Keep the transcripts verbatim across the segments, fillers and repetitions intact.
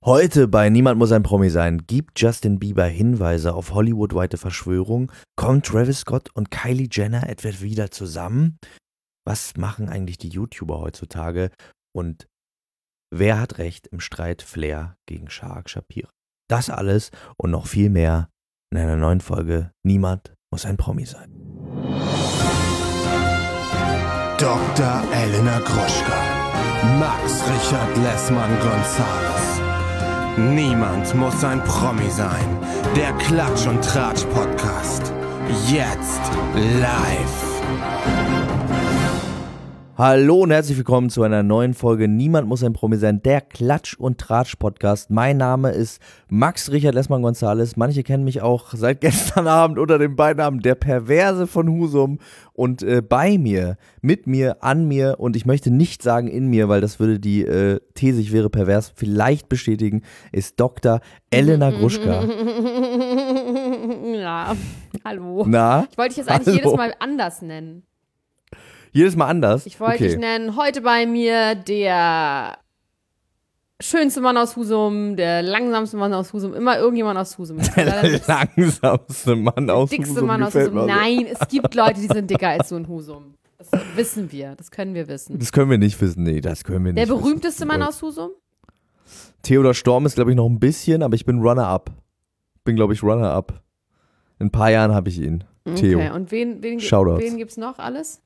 Heute bei Niemand muss ein Promi sein gibt Justin Bieber Hinweise auf Hollywood-weite Verschwörung. Kommt Travis Scott und Kylie Jenner etwa wieder zusammen? Was machen eigentlich die YouTuber heutzutage? Und wer hat recht im Streit Flair gegen Shahak Shapira? Das alles und noch viel mehr in einer neuen Folge Niemand muss ein Promi sein. Doktor Elena Gruschka, Max Richard Lessmann-Gonzales. Niemand muss ein Promi sein. Der Klatsch- und Tratsch-Podcast. Jetzt live. Hallo und herzlich willkommen zu einer neuen Folge Niemand muss ein Promi sein, der Klatsch- und Tratsch-Podcast. Mein Name ist Max Richard Lessmann-Gonzales. Manche kennen mich auch seit gestern Abend unter dem Beinamen der Perverse von Husum. Und äh, bei mir, mit mir, an mir und ich möchte nicht sagen in mir, weil das würde die äh, These, ich wäre pervers, vielleicht bestätigen, ist Doktor Elena Gruschka. Ja, hallo. Na? Ich wollte dich jetzt eigentlich Hallo. jedes Mal anders nennen. Jedes Mal anders? Ich wollte okay. dich nennen, heute bei mir der schönste Mann aus Husum, der langsamste Mann aus Husum, immer irgendjemand aus Husum. Der langsamste Mann aus dickste Husum. Mann aus gefällt Husum. mir so. Nein, es gibt Leute, die sind dicker als du in Husum. Das wissen wir, das können wir wissen. Das können wir nicht wissen, nee, das können wir nicht Der wissen. berühmteste Mann aus Husum? Theodor Storm ist, glaube ich, noch ein bisschen, aber ich bin Runner-Up. Bin, glaube ich, Runner-Up. In ein paar Jahren habe ich ihn. Theo. Okay, und wen, wen, Shoutouts. wen gibt's noch alles?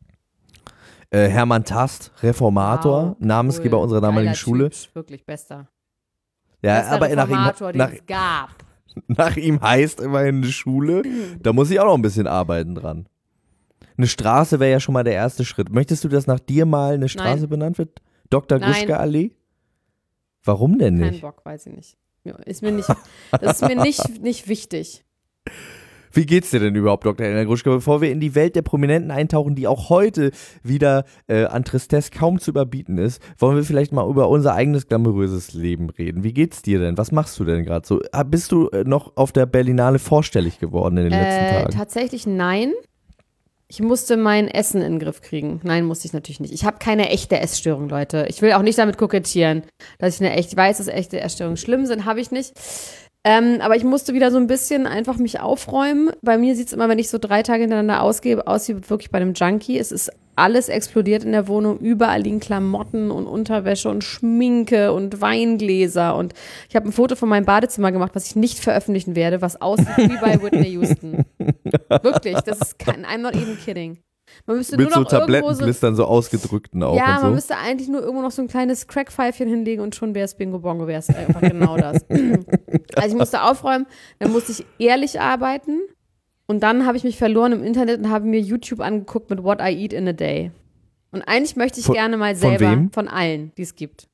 Äh, Hermann Tast, Reformator, Wow, Namensgeber cool. unserer damaligen Geiler Schule. Typ, wirklich bester. Ja, Bester aber nach Reformator, ihm, nach, den es gab. nach ihm heißt immerhin eine Schule. Da muss ich auch noch ein bisschen arbeiten dran. Eine Straße wäre ja schon mal der erste Schritt. Möchtest du, dass nach dir mal eine Straße Nein. benannt wird? Doktor Nein. Gruschka Allee? Warum denn Kein nicht? Bock, weiß ich nicht. Ja, Ist mir nicht, das ist mir nicht, nicht wichtig. Wie geht's dir denn überhaupt, Doktor Elena Gruschka? Bevor wir in die Welt der Prominenten eintauchen, die auch heute wieder äh, an Tristesse kaum zu überbieten ist, wollen wir vielleicht mal über unser eigenes glamouröses Leben reden. Wie geht's dir denn? Was machst du denn gerade so? Ah, Bist du äh, noch auf der Berlinale vorstellig geworden in den letzten Äh, Tagen? tatsächlich nein. Ich musste mein Essen in den Griff kriegen. Nein, musste ich natürlich nicht. Ich habe keine echte Essstörung, Leute. Ich will auch nicht damit kokettieren, dass ich eine echt, ich weiß, dass echte Essstörungen schlimm sind, habe ich nicht. Ähm, aber ich musste wieder so ein bisschen einfach mich aufräumen. Bei mir sieht es immer, wenn ich so drei Tage hintereinander ausgehe, aus wie wirklich bei einem Junkie. Es ist alles explodiert in der Wohnung. Überall liegen Klamotten und Unterwäsche und Schminke und Weingläser. Und ich habe ein Foto von meinem Badezimmer gemacht, was ich nicht veröffentlichen werde, was aussieht wie bei Whitney Houston. Wirklich, das ist kein, I'm not even kidding. Man müsste Mit nur so noch irgendwo so, Tablettenblistern, so ausgedrückten auch ja, und so. man müsste eigentlich nur irgendwo noch so ein kleines Crackpfeifchen hinlegen und schon wäre es Bingo Bongo, wäre es einfach genau das. Also ich musste aufräumen, dann musste ich ehrlich arbeiten und dann habe ich mich verloren im Internet und habe mir YouTube angeguckt mit What I Eat in a Day. Und eigentlich möchte ich Von- gerne mal von selber, wem? von allen, die es gibt.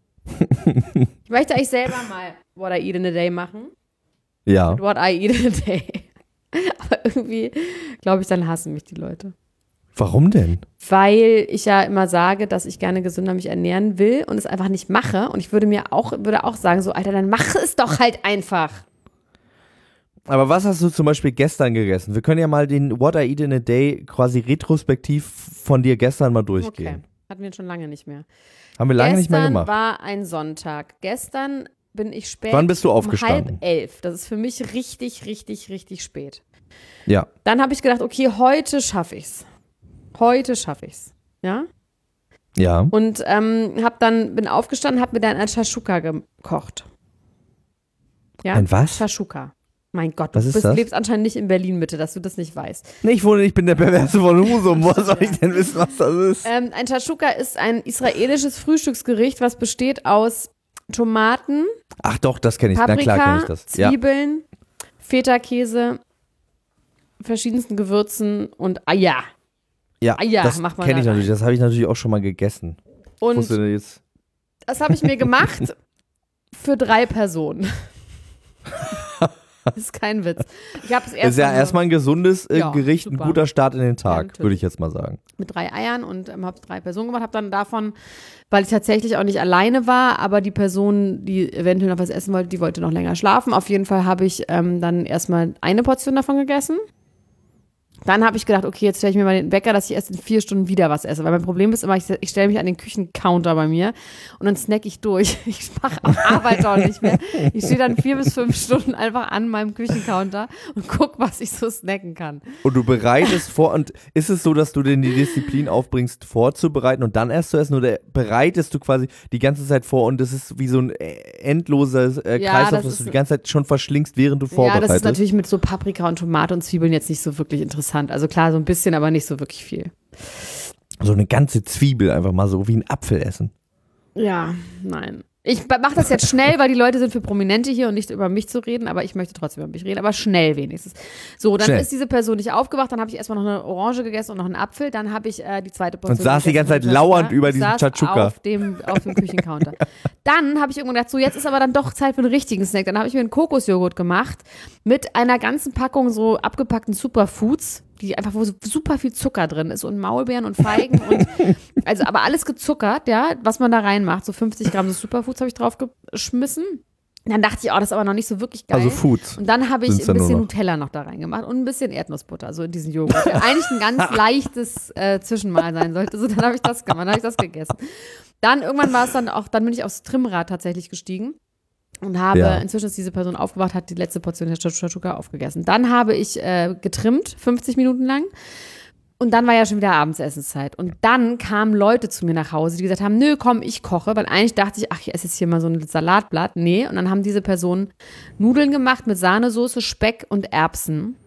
Ich möchte eigentlich selber mal What I Eat in a Day machen. Ja. Mit What I Eat in a Day. Aber irgendwie, glaube ich, dann hassen mich die Leute. Warum denn? Weil ich ja immer sage, dass ich gerne gesünder mich ernähren will und es einfach nicht mache. Und ich würde mir auch, würde auch sagen, so, Alter, dann mach es doch halt einfach. Aber was hast du zum Beispiel gestern gegessen? Wir können ja mal den What I Eat in a Day quasi retrospektiv von dir gestern mal durchgehen. Okay, hatten wir schon lange nicht mehr. Haben wir lange Gestern nicht mehr gemacht. war ein Sonntag. Gestern bin ich spät. Wann bist du um aufgestanden? halb elf. Das ist für mich richtig, richtig, richtig spät. Ja. Dann habe ich gedacht, okay, heute schaffe ich's. Heute schaffe ich's. Ja? Ja. Und ähm, hab dann, bin aufgestanden, habe mir dann ein Shashuka gekocht. Ja? Ein was? Shashuka. Mein Gott, du Was ist bist, das? lebst anscheinend nicht in Berlin-Mitte, dass du das nicht weißt. Nee, ich wohne, ich bin der Perverse von Husum. Woher soll ich denn wissen, was das ist? Ähm, ein Shashuka ist ein israelisches Frühstücksgericht, was besteht aus Tomaten, Ach doch, das kenne ich. Na Paprika, klar kenne ich das. Ja. Zwiebeln, Feta-Käse, verschiedensten Gewürzen und Eier. Ja, Ah ja, das mach mal kenne ich da natürlich. Das habe ich natürlich auch schon mal gegessen. Ich Und wusste jetzt. das habe ich mir gemacht für drei Personen. Das ist kein Witz. Ich habe es Ist erst ja mal erstmal ein gesundes äh, Ja, Gericht, super. ein guter Start in den Ja, Tag, natürlich. würde ich jetzt mal sagen. mit drei Eiern und ähm, habe drei Personen gemacht, habe dann davon, weil ich tatsächlich auch nicht alleine war, aber die Person, die eventuell noch was essen wollte, die wollte noch länger schlafen. Auf jeden Fall habe ich ähm, dann erstmal eine Portion davon gegessen. Dann habe ich gedacht, okay, jetzt stelle ich mir mal den Wecker, dass ich erst in vier Stunden wieder was esse. Weil mein Problem ist immer, ich, ich stelle mich an den Küchencounter bei mir und dann snack ich durch. Ich mache Arbeit auch nicht mehr. Ich stehe dann vier bis fünf Stunden einfach an meinem Küchencounter und gucke, was ich so snacken kann. Und du bereitest vor, und ist es so, dass du denn die Disziplin aufbringst, vorzubereiten und dann erst zu essen, oder bereitest du quasi die ganze Zeit vor und das ist wie so ein endloser äh, Ja, Kreislauf, das dass ist- du die ganze Zeit schon verschlingst, während du Ja, vorbereitest? das ist natürlich mit so Paprika und Tomate und Zwiebeln jetzt nicht so wirklich interessant. Also klar, so ein bisschen, aber nicht so wirklich viel. So eine ganze Zwiebel einfach mal so wie ein Apfel essen. Ja, nein. Ich mache das jetzt schnell, weil die Leute sind für Prominente hier und nicht über mich zu reden, aber ich möchte trotzdem über mich reden, aber schnell wenigstens. So, dann Schnell. ist diese Person nicht aufgewacht, dann habe ich erstmal noch eine Orange gegessen und noch einen Apfel, dann habe ich äh, die zweite Portion Und saß die gegessen ganze Zeit mit lauernd Chachuka. über Ich diesem saß Chachuka. auf dem, auf dem Küchencounter. Dann habe ich irgendwann gedacht, so jetzt ist aber dann doch Zeit für einen richtigen Snack. Dann habe ich mir einen Kokosjoghurt gemacht mit einer ganzen Packung so abgepackten Superfoods, die einfach, wo so super viel Zucker drin ist und Maulbeeren und Feigen und also aber alles gezuckert, ja, was man da reinmacht. So fünfzig Gramm so Superfoods habe ich drauf geschmissen. Dann dachte ich, oh, das ist aber noch nicht so wirklich geil. Also Foods. Und dann habe ich Sind's ein dann nur bisschen noch. Nutella noch da reingemacht und ein bisschen Erdnussbutter, so in diesen Joghurt. Der eigentlich ein ganz leichtes äh, Zwischenmahl sein sollte. So, dann habe ich das gemacht, dann habe ich das gegessen. Dann irgendwann war es dann auch, dann bin ich aufs Trimmrad tatsächlich gestiegen. Und habe, Ja. inzwischen ist diese Person aufgewacht, hat die letzte Portion der Chachuka aufgegessen. Dann habe ich äh, getrimmt, fünfzig Minuten lang. Und dann war ja schon wieder Abendsessenszeit. Und dann kamen Leute zu mir nach Hause, die gesagt haben, nö, komm, ich koche. Weil eigentlich dachte ich, ach, ich esse jetzt hier mal so ein Salatblatt. Nee, und dann haben diese Personen Nudeln gemacht mit Sahnesoße, Speck und Erbsen.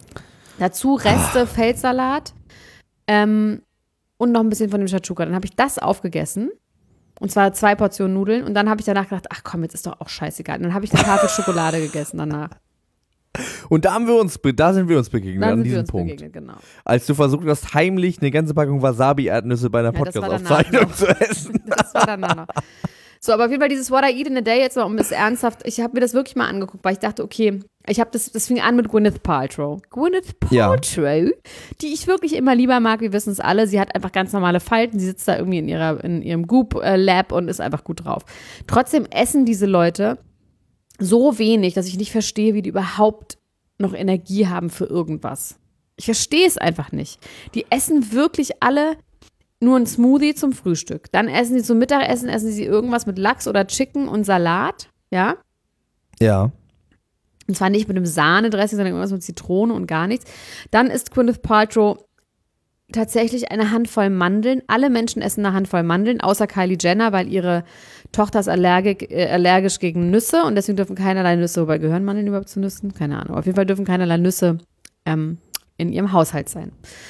Dazu Reste, Ah. Feldsalat ähm, und noch ein bisschen von dem Chachuka. Dann habe ich das aufgegessen. Und zwar zwei Portionen Nudeln. Und dann habe ich danach gedacht, ach komm, jetzt ist doch auch scheißegal. Und dann habe ich eine Tafel Schokolade gegessen danach. Und da haben wir uns, be- da sind wir uns begegnet, Dann an sind wir diesem uns Punkt. begegnet, genau. Als du versucht hast, heimlich eine ganze Packung Wasabi-Erdnüsse bei einer Ja, das war danach Podcast-Aufzeichnung noch. zu essen. Das war danach noch. So, aber auf jeden Fall dieses What I Eat in a Day, jetzt mal um es ernsthaft, ich habe mir das wirklich mal angeguckt, weil ich dachte, okay, ich habe das, das fing an mit Gwyneth Paltrow. Gwyneth Ja. Paltrow, die ich wirklich immer lieber mag, wir wissen es alle, sie hat einfach ganz normale Falten, sie sitzt da irgendwie in, ihrer, in ihrem Goop-Lab und ist einfach gut drauf. Trotzdem essen diese Leute so wenig, dass ich nicht verstehe, wie die überhaupt noch Energie haben für irgendwas. Ich verstehe es einfach nicht. Die essen wirklich alle nur ein Smoothie zum Frühstück. Dann essen sie zum Mittagessen, essen sie irgendwas mit Lachs oder Chicken und Salat, ja. Ja. Und zwar nicht mit einem Sahnedressing, sondern irgendwas mit Zitrone und gar nichts. Dann isst Gwyneth Paltrow tatsächlich eine Handvoll Mandeln. Alle Menschen essen eine Handvoll Mandeln, außer Kylie Jenner, weil ihre Tochter ist allergisch, äh, allergisch gegen Nüsse und deswegen dürfen keinerlei Nüsse, wobei gehören Mandeln überhaupt zu Nüssen? Keine Ahnung. Auf jeden Fall dürfen keinerlei Nüsse ähm, in ihrem Haushalt sein.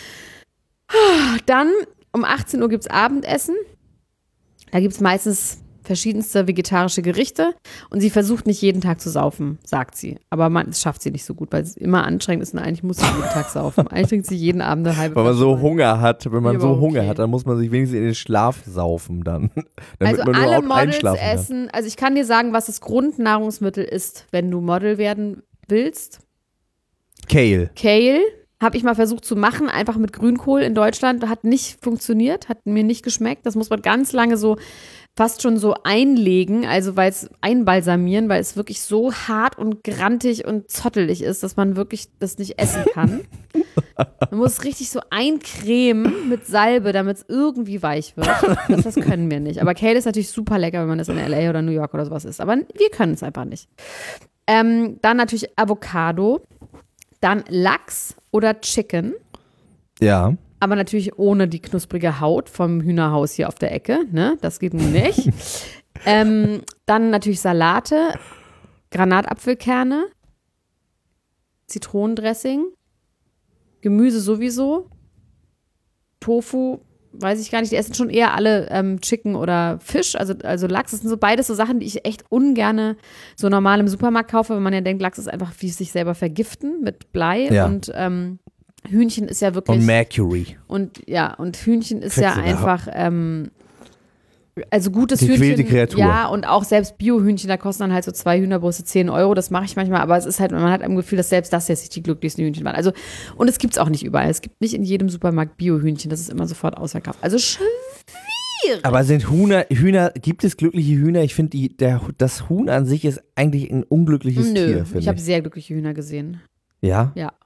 Dann um achtzehn Uhr gibt es Abendessen. Da gibt es meistens verschiedenste vegetarische Gerichte und sie versucht nicht jeden Tag zu saufen, sagt sie. Aber man, das schafft sie nicht so gut, weil es immer anstrengend ist und eigentlich muss sie jeden Tag saufen. Eigentlich trinkt sie jeden Abend eine halbe Weil man Flasche so Wein. Hunger hat, wenn man Ja, so aber Hunger okay. hat, dann muss man sich wenigstens in den Schlaf saufen dann. Damit Also man alle überhaupt Models einschlafen kann. essen, also ich kann dir sagen, was das Grundnahrungsmittel ist, wenn du Model werden willst. Kale. Kale habe ich mal versucht zu machen, einfach mit Grünkohl in Deutschland. Hat nicht funktioniert, hat mir nicht geschmeckt. Das muss man ganz lange so fast schon so einlegen, also weil es einbalsamieren, weil es wirklich so hart und grantig und zottelig ist, dass man wirklich das nicht essen kann. Man muss es richtig so eincremen mit Salbe, damit es irgendwie weich wird. Das, das können wir nicht. Aber Kale ist natürlich super lecker, wenn man das in L A oder New York oder sowas isst. Aber wir können es einfach nicht. Ähm, dann natürlich Avocado. Dann Lachs oder Chicken, Ja. aber natürlich ohne die knusprige Haut vom Hühnerhaus hier auf der Ecke, ne? Das geht nun nicht. ähm, dann natürlich Salate, Granatapfelkerne, Zitronendressing, Gemüse sowieso, Tofu, weiß ich gar nicht, die essen schon eher alle ähm, Chicken oder Fisch, also, also Lachs. Das sind so beides so Sachen, die ich echt ungerne so normal im Supermarkt kaufe, weil man ja denkt, Lachs ist einfach wie sich selber vergiften mit Blei Ja. und ähm, Hühnchen ist ja wirklich Und Mercury. und ja, und Hühnchen ist ja Quecksilber. einfach, ähm, also gutes Gequälte Hühnchen. Kreatur. Ja, und auch selbst Bio-Hühnchen, da kosten dann halt so zwei Hühnerbrüste zehn Euro. Das mache ich manchmal, aber es ist halt, man hat ein Gefühl, dass selbst das jetzt nicht die glücklichsten Hühnchen waren. Also, und es gibt es auch nicht überall. Es gibt nicht in jedem Supermarkt Bio-Hühnchen. Das ist immer sofort ausverkauft. Also schwierig. Aber sind Hühner, Hühner, gibt es glückliche Hühner? Ich finde, die- der- das Huhn an sich ist eigentlich ein unglückliches Nö, Tier, ich finde habe ich. sehr glückliche Hühner gesehen. Ja? Ja.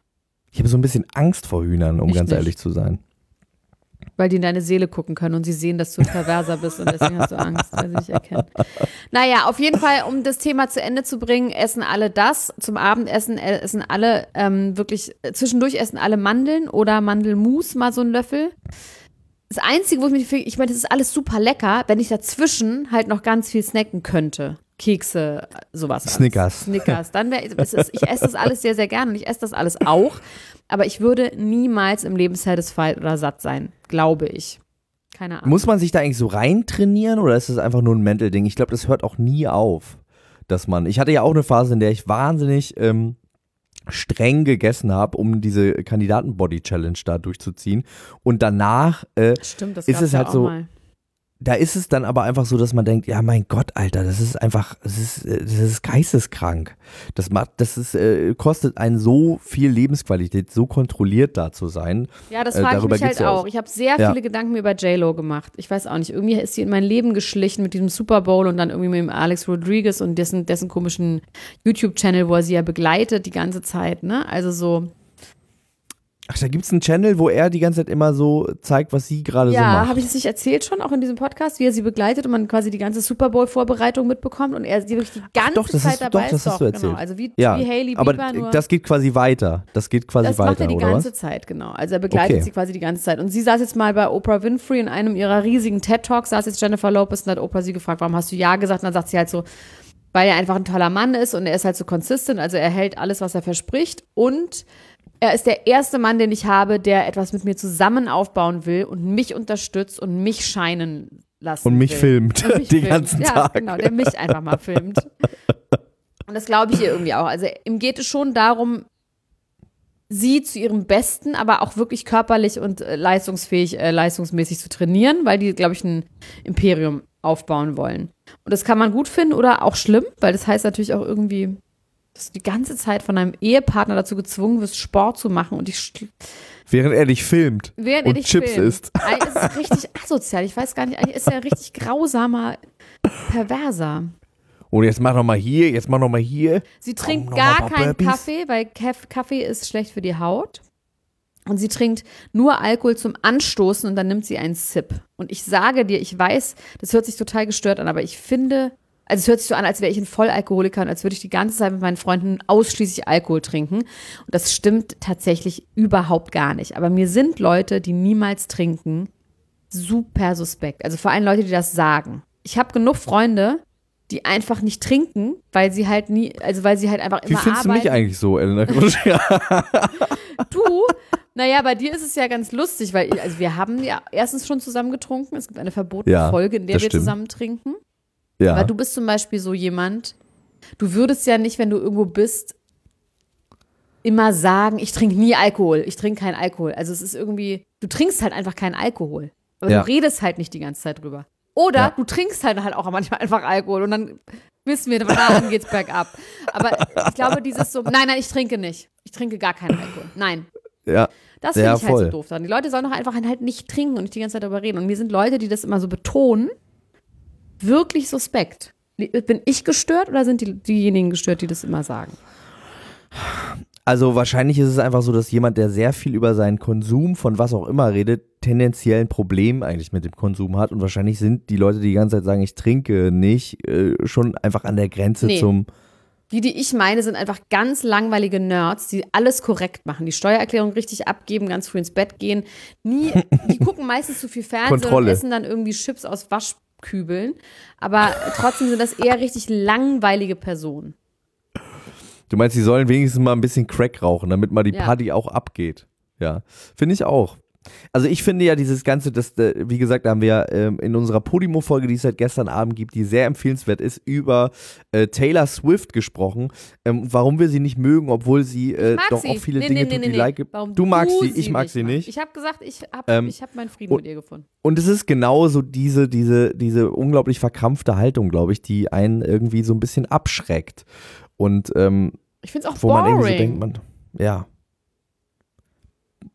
Ich habe so ein bisschen Angst vor Hühnern, um Ich ganz nicht. ehrlich zu sein. Weil die in deine Seele gucken können und sie sehen, dass du ein Perverser bist und deswegen hast du Angst, weil sie dich erkennen. Naja, auf jeden Fall, um das Thema zu Ende zu bringen, essen alle das. Zum Abendessen essen alle ähm, wirklich, zwischendurch essen alle Mandeln oder Mandelmus, mal so einen Löffel. Das Einzige, wo ich mich, ich meine, das ist alles super lecker, wenn ich dazwischen halt noch ganz viel snacken könnte. Kekse, sowas. Alles. Snickers. Snickers. Dann wäre es, ich esse das alles sehr, sehr gerne und ich esse das alles auch. Aber ich würde niemals im Leben satisfied oder satt sein, glaube ich. Keine Ahnung. Muss man sich da eigentlich so reintrainieren oder ist das einfach nur ein Mental-Ding? Ich glaube, das hört auch nie auf, dass man, ich hatte ja auch eine Phase, in der ich wahnsinnig ähm, streng gegessen habe, um diese Kandidaten-Body-Challenge da durchzuziehen und danach äh, Stimmt, das ist gab's es ja halt auch so, mal. da ist es dann aber einfach so, dass man denkt, ja mein Gott, Alter, das ist einfach, das ist, das ist geisteskrank. Das macht, das ist, äh, kostet einen so viel Lebensqualität, so kontrolliert da zu sein. Ja, das Äh, frage ich darüber mich halt geht's ja auch. auch. Ich habe sehr Ja. viele Gedanken mir über J-Lo gemacht. Ich weiß auch nicht, irgendwie ist sie in mein Leben geschlichen mit diesem Super Bowl und dann irgendwie mit dem Alex Rodriguez und dessen, dessen komischen YouTube-Channel, wo er sie ja begleitet die ganze Zeit, ne? Also so. Ach, da gibt's einen Channel, wo er die ganze Zeit immer so zeigt, was sie gerade so Ja, macht. habe ich das nicht erzählt schon, auch in diesem Podcast, wie er sie begleitet und man quasi die ganze Super Bowl-Vorbereitung mitbekommt und er sie wirklich die ganze doch, das Zeit hast du- dabei doch, das ist. hast du erzählt. Genau. Also wie, Ja, wie Hailey aber Bieber, nur das geht quasi weiter. Das geht quasi das weiter, macht er die oder ganze was? Zeit, genau. Also er begleitet Okay. sie quasi die ganze Zeit. Und sie saß jetzt mal bei Oprah Winfrey in einem ihrer riesigen TED-Talks, saß jetzt Jennifer Lopez und hat Oprah sie gefragt, warum hast du Ja gesagt? Und dann sagt sie halt so, weil er einfach ein toller Mann ist und er ist halt so consistent, also er hält alles, was er verspricht und er ist der erste Mann, den ich habe, der etwas mit mir zusammen aufbauen will und mich unterstützt und mich scheinen lassen Und mich will. filmt Und mich den filmt. ganzen ja, Tag. genau, der mich einfach mal filmt. Und das glaube ich ihr irgendwie auch. Also ihm geht es schon darum, sie zu ihrem Besten, aber auch wirklich körperlich und äh, leistungsfähig, äh, leistungsmäßig zu trainieren, weil die, glaube ich, ein Imperium aufbauen wollen. Und das kann man gut finden oder auch schlimm, weil das heißt natürlich auch irgendwie, dass du die ganze Zeit von deinem Ehepartner dazu gezwungen wirst, Sport zu machen und dich Während er dich filmt während und er dich Chips filmt. isst. Eigentlich ist es richtig asozial. Ich weiß gar nicht, eigentlich ist er ein richtig grausamer Perverser. Und jetzt mach noch mal hier, jetzt mach noch mal hier. Sie trinkt noch gar mal ein paar keinen Burpees. Kaffee, weil Kaff- Kaffee ist schlecht für die Haut. Und sie trinkt nur Alkohol zum Anstoßen und dann nimmt sie einen Sip. Und ich sage dir, ich weiß, das hört sich total gestört an, aber ich finde, also es hört sich so an, als wäre ich ein Vollalkoholiker und als würde ich die ganze Zeit mit meinen Freunden ausschließlich Alkohol trinken. Und das stimmt tatsächlich überhaupt gar nicht. Aber mir sind Leute, die niemals trinken, super suspekt. Also vor allem Leute, die das sagen. Ich habe genug Freunde, die einfach nicht trinken, weil sie halt nie, also weil sie halt einfach Wie immer findest arbeiten. du mich eigentlich so, Elena Gruschka? Du, naja, bei dir ist es ja ganz lustig, weil also wir haben ja erstens schon zusammen getrunken. Es gibt eine verbotene Ja, Folge, in der das wir stimmt. zusammen trinken. Ja. Aber du bist zum Beispiel so jemand, du würdest ja nicht, wenn du irgendwo bist, immer sagen, ich trinke nie Alkohol, ich trinke keinen Alkohol. Also es ist irgendwie, du trinkst halt einfach keinen Alkohol. Aber Ja. du redest halt nicht die ganze Zeit drüber. Oder Ja. du trinkst halt halt auch manchmal einfach Alkohol und dann wissen wir, dann geht's bergab. Aber ich glaube, dieses so, nein, nein, ich trinke nicht. Ich trinke gar keinen Alkohol. Nein. ja. Das finde Ja, ich halt voll. so doof dran. Die Leute sollen doch einfach halt nicht trinken und nicht die ganze Zeit darüber reden. Und mir sind Leute, die das immer so betonen, wirklich suspekt. Bin ich gestört oder sind die, diejenigen gestört, die das immer sagen? Also wahrscheinlich ist es einfach so, dass jemand, der sehr viel über seinen Konsum von was auch immer redet, tendenziell ein Problem eigentlich mit dem Konsum hat. Und wahrscheinlich sind die Leute, die die ganze Zeit sagen, ich trinke nicht, äh, schon einfach an der Grenze Nee. zum... Die, die ich meine, sind einfach ganz langweilige Nerds, die alles korrekt machen, die Steuererklärung richtig abgeben, ganz früh ins Bett gehen. Nie, die gucken meistens zu viel Fernsehen und Kontrolle. essen dann irgendwie Chips aus Waschkübeln. Aber trotzdem sind das eher richtig langweilige Personen. Du meinst, die sollen wenigstens mal ein bisschen Crack rauchen, damit mal die Ja. Party auch abgeht. Ja, finde ich auch. Also ich finde ja dieses Ganze, das, äh, wie gesagt, da haben wir ähm, in unserer Podimo-Folge, die es seit gestern Abend gibt, die sehr empfehlenswert ist, über äh, Taylor Swift gesprochen, ähm, warum wir sie nicht mögen, obwohl sie äh, Ich mag doch sie. auch viele Nee, Dinge nee, tut, nee, die nee. like. Warum Du magst du sie, ich mag sie nicht. Ich habe gesagt, ich habe Ähm, ich hab meinen Frieden und- mit ihr gefunden. Und es ist genau so diese, diese, diese unglaublich verkrampfte Haltung, glaube ich, die einen irgendwie so ein bisschen abschreckt. Und ähm, Ich finde es auch wo man irgendwie so boring. denkt, man, ja.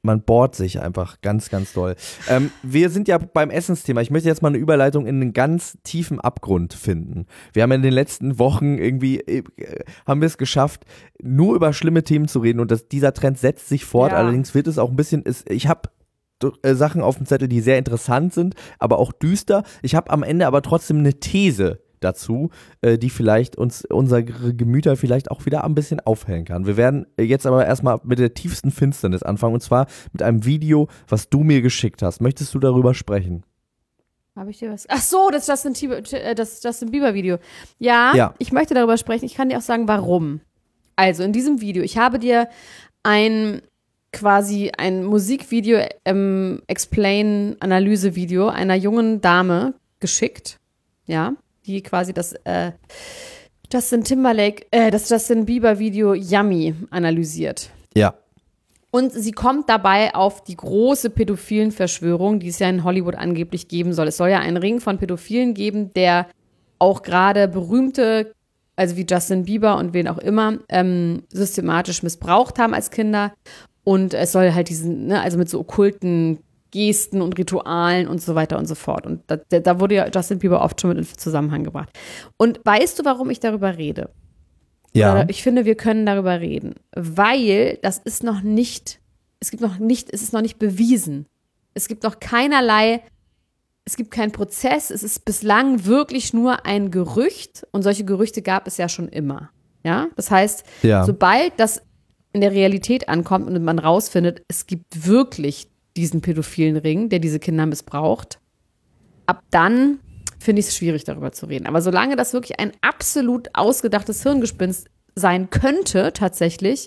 man bohrt sich einfach ganz, ganz doll. Ähm, wir sind ja beim Essensthema. Ich möchte jetzt mal eine Überleitung in einen ganz tiefen Abgrund finden. Wir haben in den letzten Wochen irgendwie, äh, haben wir es geschafft, nur über schlimme Themen zu reden und das, dieser Trend setzt sich fort. Ja. Allerdings wird es auch ein bisschen, ist, ich habe äh, Sachen auf dem Zettel, die sehr interessant sind, aber auch düster. Ich habe am Ende aber trotzdem eine These dazu, äh, die vielleicht uns unsere Gemüter vielleicht auch wieder ein bisschen aufhellen kann. Wir werden jetzt aber erstmal mit der tiefsten Finsternis anfangen und zwar mit einem Video, was du mir geschickt hast. Möchtest du darüber sprechen? Habe ich dir was? Ach so, das Justin, Bieber, das Justin Bieber Video. Ja, Ja, ich möchte darüber sprechen. Ich kann dir auch sagen, warum. Also in diesem Video, ich habe dir ein quasi ein Musikvideo, ähm, Explain-Analyse-Video einer jungen Dame geschickt. Ja, die quasi das äh, Justin Timberlake, äh, das Justin Bieber Video Yummy analysiert. ja. Und sie kommt dabei auf die große pädophilen Verschwörung, die es ja in Hollywood angeblich geben soll. Es soll ja einen Ring von Pädophilen geben, der auch gerade berühmte, also wie Justin Bieber und wen auch immer, ähm, systematisch missbraucht haben als Kinder. Und es soll halt diesen, ne, also mit so okkulten Gesten und Ritualen und so weiter und so fort. Und da, da wurde ja Justin Bieber oft schon mit in Zusammenhang gebracht. Und weißt du, warum ich darüber rede? Ja. Oder ich finde, wir können darüber reden. Weil das ist noch nicht, es gibt noch nicht, es ist noch nicht bewiesen. Es gibt noch keinerlei, es gibt keinen Prozess. Es ist bislang wirklich nur ein Gerücht. Und solche Gerüchte gab es ja schon immer. Ja, das heißt, Ja. sobald das in der Realität ankommt und man rausfindet, es gibt wirklich diesen pädophilen Ring, der diese Kinder missbraucht, ab dann finde ich es schwierig, darüber zu reden. Aber solange das wirklich ein absolut ausgedachtes Hirngespinst sein könnte, tatsächlich,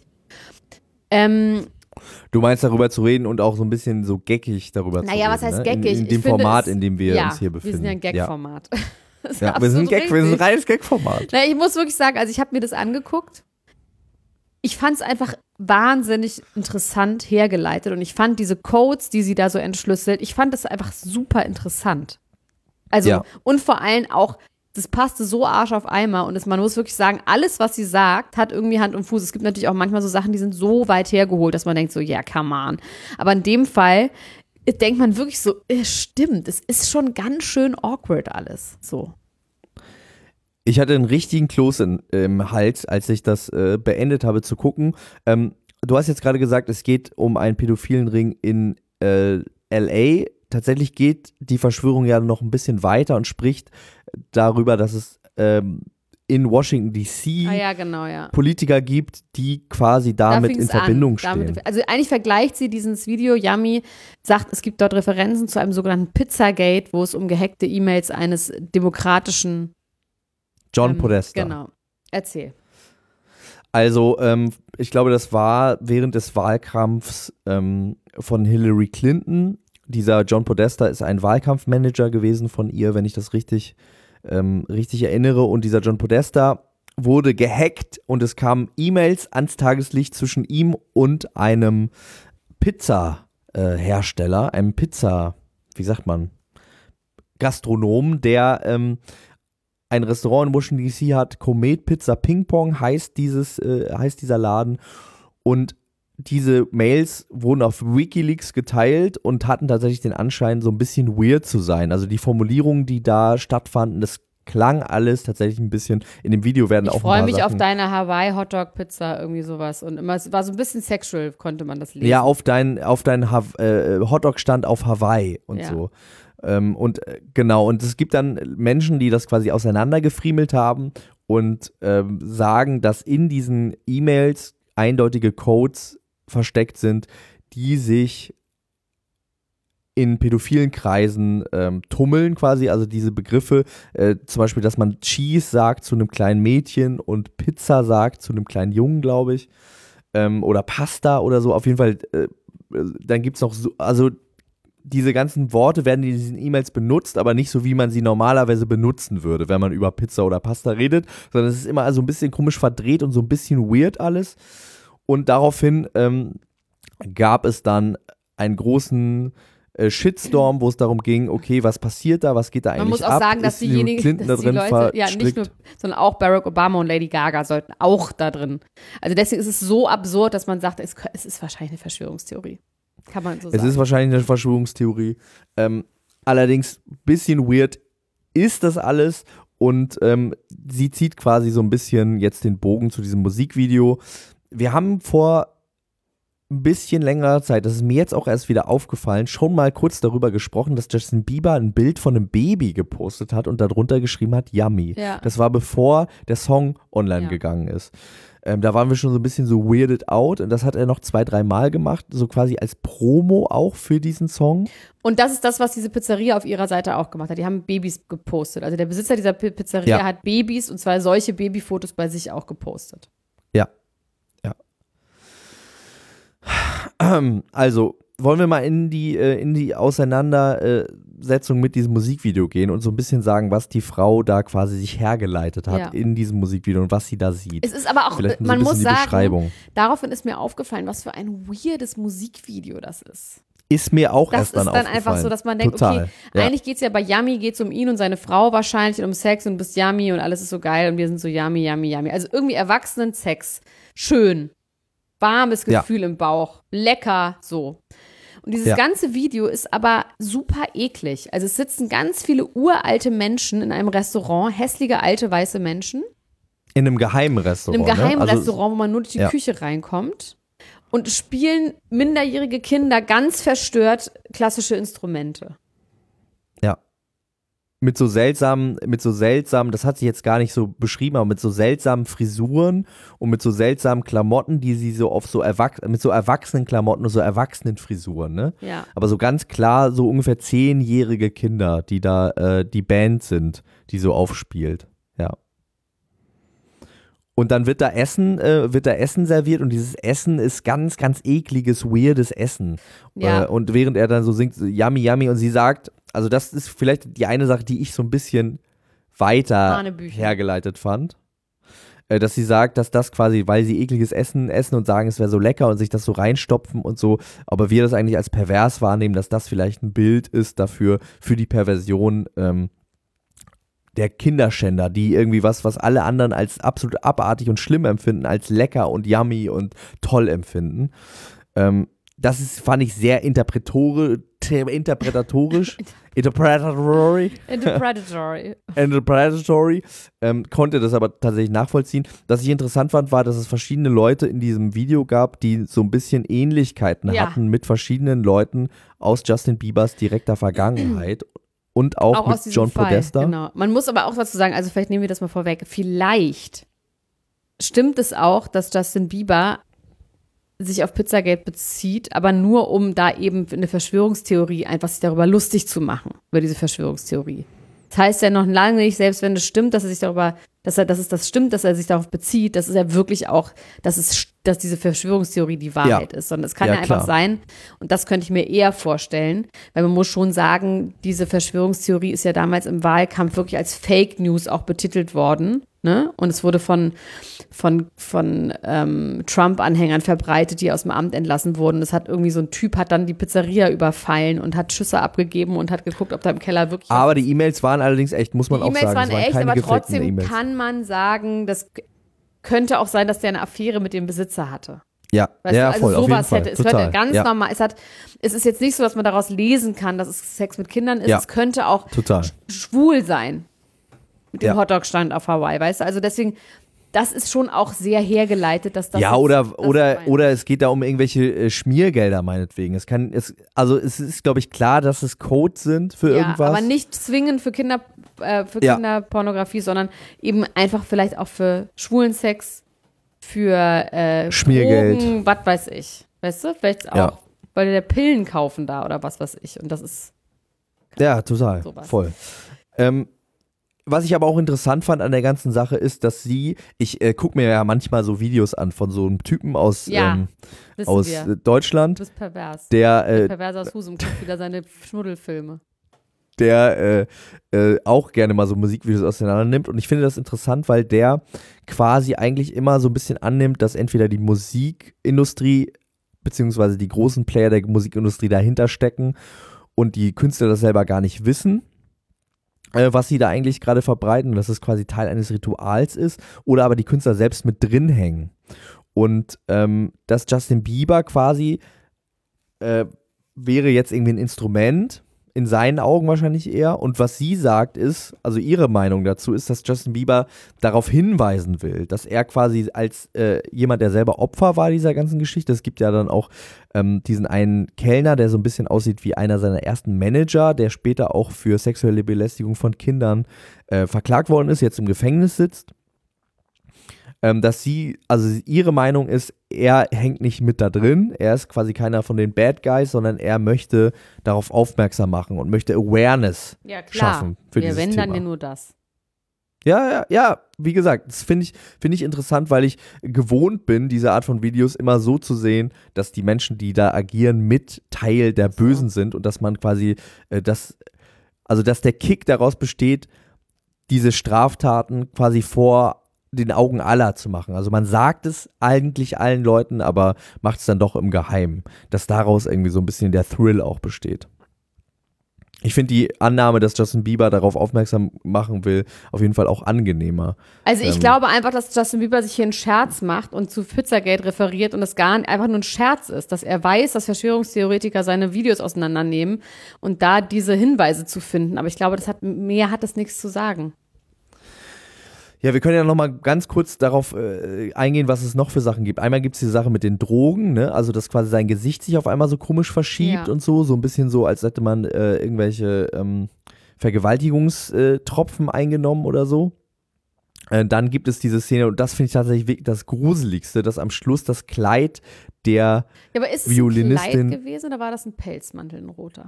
ähm, Du meinst darüber zu reden und auch so ein bisschen so geckig darüber zu reden. naja, was heißt ne? geckig? In, in dem Ich finde, Format, es- in dem wir ja, uns hier befinden. wir sind ja ein Gag-Format. Das ist Ja, ja wir, sind absolut Gag, wir sind ein richtig. reines Gag-Format. Na, ich muss wirklich sagen, also ich habe mir das angeguckt. Ich fand es einfach wahnsinnig interessant hergeleitet und ich fand diese Codes, die sie da so entschlüsselt, ich fand das einfach super interessant. Also, Ja. und vor allem auch, das passte so Arsch auf Eimer und es, man muss wirklich sagen, alles, was sie sagt, hat irgendwie Hand und Fuß. Es gibt natürlich auch manchmal so Sachen, die sind so weit hergeholt, dass man denkt so, ja, yeah, come on. Aber in dem Fall denkt man wirklich so, äh, stimmt, es ist schon ganz schön awkward alles, so. Ich hatte einen richtigen Kloß in, im Hals, als ich das äh, beendet habe zu gucken. Ähm, du hast jetzt gerade gesagt, es geht um einen pädophilen Ring in äh, L A. Tatsächlich geht die Verschwörung ja noch ein bisschen weiter und spricht darüber, dass es ähm, in Washington D C Ah ja, genau, ja. Politiker gibt, die quasi Da damit fing's in Verbindung an. stehen. Damit, also eigentlich vergleicht sie dieses Video, Yummy, sagt, es gibt dort Referenzen zu einem sogenannten Pizzagate, wo es um gehackte E-Mails eines demokratischen John ähm, Podesta. Genau. Erzähl. Also, ähm, ich glaube, das war während des Wahlkampfs ähm, von Hillary Clinton. Dieser John Podesta ist ein Wahlkampfmanager gewesen von ihr, wenn ich das richtig, ähm, richtig erinnere. Und dieser John Podesta wurde gehackt und es kamen E-Mails ans Tageslicht zwischen ihm und einem Pizza-Hersteller, äh, einem Pizza, wie sagt man, Gastronom, der ähm, ein Restaurant in Washington D C hat. Komet Pizza Ping Pong heißt dieses, äh, heißt dieser Laden. Und diese Mails wurden auf WikiLeaks geteilt und hatten tatsächlich den Anschein, so ein bisschen weird zu sein. Also die Formulierungen, die da stattfanden, das klang alles tatsächlich ein bisschen, in dem Video werden auch Ich ein paar freue mich Sachen, auf deine Hawaii-Hotdog-Pizza, irgendwie sowas. Und immer, es war so ein bisschen sexual, konnte man das lesen. ja, auf deinen auf dein Hav- äh, Hotdog-Stand auf Hawaii und Ja. so. Ähm, und äh, genau, und es gibt dann Menschen, die das quasi auseinandergefriemelt haben und ähm, sagen, dass in diesen E-Mails eindeutige Codes versteckt sind, die sich in pädophilen Kreisen ähm, tummeln quasi, also diese Begriffe, äh, zum Beispiel, dass man Cheese sagt zu einem kleinen Mädchen und Pizza sagt zu einem kleinen Jungen, glaube ich, ähm, oder Pasta oder so, auf jeden Fall, äh, dann gibt es noch so, also diese ganzen Worte werden in diesen E-Mails benutzt, aber nicht so, wie man sie normalerweise benutzen würde, wenn man über Pizza oder Pasta redet, sondern es ist immer also ein bisschen komisch verdreht und so ein bisschen weird alles. Und daraufhin ähm, gab es dann einen großen äh, Shitstorm, wo es darum ging, okay, was passiert da, was geht da eigentlich ab? Man muss auch sagen, dass Ist Hillary diejenigen, Clinton dass da die drin Leute, ja, nicht verstrickt? nur, sondern auch Barack Obama und Lady Gaga sollten auch da drin. Also deswegen ist es so absurd, dass man sagt, es, es ist wahrscheinlich eine Verschwörungstheorie. Kann man so Es sagen. ist wahrscheinlich eine Verschwörungstheorie. Ähm, allerdings ein bisschen weird ist das alles und ähm, sie zieht quasi so ein bisschen jetzt den Bogen zu diesem Musikvideo. Wir haben vor ein bisschen längerer Zeit, das ist mir jetzt auch erst wieder aufgefallen, schon mal kurz darüber gesprochen, dass Justin Bieber ein Bild von einem Baby gepostet hat und darunter geschrieben hat, Yummy. Ja. Das war bevor der Song online Ja. gegangen ist. Ähm, da waren wir schon so ein bisschen so weirded out und das hat er noch zwei, drei Mal gemacht, so quasi als Promo auch für diesen Song. Und das ist das, was diese Pizzeria auf ihrer Seite auch gemacht hat. Die haben Babys gepostet. Also der Besitzer dieser P- Pizzeria Ja. hat Babys und zwar solche Babyfotos bei sich auch gepostet. Ja, ja. Also, wollen wir mal in die, äh, in die Auseinandersetzung mit diesem Musikvideo gehen und so ein bisschen sagen, was die Frau da quasi sich hergeleitet hat Ja. in diesem Musikvideo und was sie da sieht. Es ist aber auch, Vielleicht so man ein bisschen muss die sagen, Beschreibung. daraufhin ist mir aufgefallen, was für ein weirdes Musikvideo das ist. Ist mir auch Das erst ist dann dann aufgefallen. einfach so, dass man denkt, Total. okay, Ja. eigentlich geht es ja bei Yummy, geht es um ihn und seine Frau wahrscheinlich und um Sex und du bist Yummy und alles ist so geil und wir sind so Yummy, Yummy, Yummy. Also irgendwie Erwachsenen-Sex. Schön. Warmes Ja. Gefühl im Bauch. Lecker, so. Und dieses Ja. ganze Video ist aber super eklig. Also es sitzen ganz viele uralte Menschen in einem Restaurant, hässliche alte weiße Menschen, In einem geheimen in Restaurant. einem geheimen ne? also, Restaurant, wo man nur durch die ja. Küche reinkommt und spielen minderjährige Kinder ganz verstört klassische Instrumente. Ja. Mit so seltsamen, mit so seltsamen, das hat sie jetzt gar nicht so beschrieben, aber mit so seltsamen Frisuren und mit so seltsamen Klamotten, die sie so auf so erwachs mit so erwachsenen Klamotten und so erwachsenen Frisuren, ne? Ja. Aber so ganz klar so ungefähr zehnjährige Kinder, die da äh, die Band sind, die so aufspielt. Ja. Und dann wird da Essen, äh, wird da Essen serviert und dieses Essen ist ganz, ganz ekliges, weirdes Essen. Ja. Äh, und während er dann so singt, so, yummy, yummy, und sie sagt, also das ist vielleicht die eine Sache, die ich so ein bisschen weiter Hanebüchen. hergeleitet fand. Äh, dass sie sagt, dass das quasi, weil sie ekliges Essen essen und sagen, es wäre so lecker und sich das so reinstopfen und so, aber wir das eigentlich als pervers wahrnehmen, dass das vielleicht ein Bild ist dafür, für die Perversion ähm, der Kinderschänder, die irgendwie was, was alle anderen als absolut abartig und schlimm empfinden, als lecker und yummy und toll empfinden. Ähm, das ist, fand ich sehr interpretori- interpretatorisch, interpretatory, Interpretatory. interpretatory, ähm, konnte das aber tatsächlich nachvollziehen. Was ich interessant fand, war, dass es verschiedene Leute in diesem Video gab, die so ein bisschen Ähnlichkeiten Ja. hatten mit verschiedenen Leuten aus Justin Biebers direkter Vergangenheit. Und auch, Auch mit aus diesem John Fall, Podesta. genau. Man muss aber auch dazu sagen, also vielleicht nehmen wir das mal vorweg, vielleicht stimmt es auch, dass Justin Bieber sich auf Pizzagate bezieht, aber nur um da eben eine Verschwörungstheorie einfach sich darüber lustig zu machen, über diese Verschwörungstheorie. Das heißt ja noch lange nicht, selbst wenn es stimmt, dass er sich darüber, dass er, dass es das stimmt, dass er sich darauf bezieht, dass es ja wirklich auch, dass es, dass diese Verschwörungstheorie die Wahrheit Ja. ist, sondern es kann Ja, ja, einfach klar. sein, und das könnte ich mir eher vorstellen, weil man muss schon sagen, diese Verschwörungstheorie ist ja damals im Wahlkampf wirklich als Fake News auch betitelt worden, ne? Und es wurde von, von, von ähm, Trump-Anhängern verbreitet, die aus dem Amt entlassen wurden. Es hat irgendwie so ein Typ hat dann die Pizzeria überfallen und hat Schüsse abgegeben und hat geguckt, ob da im Keller wirklich was Aber die E-Mails waren allerdings echt, muss man die auch E-Mails sagen. waren es waren echt, keine aber gefakten trotzdem E-Mails. kann man sagen, das k- könnte auch sein, dass der eine Affäre mit dem Besitzer hatte. Ja, Weißt ja, du? voll, Also auf jeden sowas Fall. hätte, es Total. könnte ganz ja, normal, es hat, es ist jetzt nicht so, dass man daraus lesen kann, dass es Sex mit Kindern ist, Ja. es könnte auch total. schwul sein. Mit dem Ja. Hotdog-Stand auf Hawaii, weißt du? Also deswegen, das ist schon auch sehr hergeleitet, dass das ja, jetzt- oder, das oder, gemeint oder es geht da um irgendwelche äh, Schmiergelder meinetwegen. Es kann, es, also es ist, glaube ich, klar, dass es Codes sind für ja, irgendwas. aber nicht zwingend für Kinder, äh, für Ja. Kinderpornografie, sondern eben einfach vielleicht auch für schwulen Sex, für äh, Schmiergeld. Drogen, was weiß ich. Weißt du? Vielleicht auch, Ja. weil der Pillen kaufen da oder was weiß ich. Und das ist Ja, total. Sowas. Voll. Ähm, was ich aber auch interessant fand an der ganzen Sache ist, dass sie, ich äh, gucke mir ja manchmal so Videos an von so einem Typen aus, Ja, ähm, wissen aus wir. äh, Du Deutschland, bist pervers. der, äh, Perverser aus Husum guckt wieder seine Schmuddelfilme. der äh, äh, auch gerne mal so Musikvideos auseinander nimmt. Und ich finde das interessant, weil der quasi eigentlich immer so ein bisschen annimmt, dass entweder die Musikindustrie beziehungsweise die großen Player der Musikindustrie dahinter stecken und die Künstler das selber gar nicht wissen, äh, was sie da eigentlich gerade verbreiten, dass es quasi Teil eines Rituals ist, oder aber die Künstler selbst mit drin hängen. Und ähm, dass Justin Bieber quasi äh, wäre jetzt irgendwie ein Instrument, in seinen Augen wahrscheinlich eher. Und was sie sagt ist, also ihre Meinung dazu ist, dass Justin Bieber darauf hinweisen will, dass er quasi als äh, jemand, der selber Opfer war dieser ganzen Geschichte, es gibt ja dann auch ähm, diesen einen Kellner, der so ein bisschen aussieht wie einer seiner ersten Manager, der später auch für sexuelle Belästigung von Kindern äh, verklagt worden ist, jetzt im Gefängnis sitzt. Ähm, dass sie, also ihre Meinung ist, er hängt nicht mit da drin, er ist quasi keiner von den Bad Guys, sondern er möchte darauf aufmerksam machen und möchte Awareness ja, klar. schaffen für Wir dieses wenn Thema. dann ja nur das. Ja, ja, ja, wie gesagt, das finde ich, find ich interessant, weil ich gewohnt bin, diese Art von Videos immer so zu sehen, dass die Menschen, die da agieren, mit Teil der Bösen sind und dass man quasi, äh, das, also dass der Kick daraus besteht, diese Straftaten quasi vor den Augen aller zu machen. Also man sagt es eigentlich allen Leuten, aber macht es dann doch im Geheimen, dass daraus irgendwie so ein bisschen der Thrill auch besteht. Ich finde die Annahme, dass Justin Bieber darauf aufmerksam machen will, auf jeden Fall auch angenehmer. Also ich ähm, glaube einfach, dass Justin Bieber sich hier einen Scherz macht und zu Pizzagate referiert und es gar nicht, einfach nur ein Scherz ist, dass er weiß, dass Verschwörungstheoretiker seine Videos auseinandernehmen und da diese Hinweise zu finden. Aber ich glaube, das hat, mehr hat das nichts zu sagen. Ja, wir können ja noch mal ganz kurz darauf äh, eingehen, was es noch für Sachen gibt. Einmal gibt es die Sache mit den Drogen, ne? Also dass quasi sein Gesicht sich auf einmal so komisch verschiebt Ja. und so, so ein bisschen so, als hätte man äh, irgendwelche ähm, Vergewaltigungstropfen eingenommen oder so. Äh, dann gibt es diese Szene, und das finde ich tatsächlich wirklich das Gruseligste, dass am Schluss das Kleid der Ja, aber ist es ein Violinistin- Kleid gewesen oder war das ein Pelzmantel, ein roter?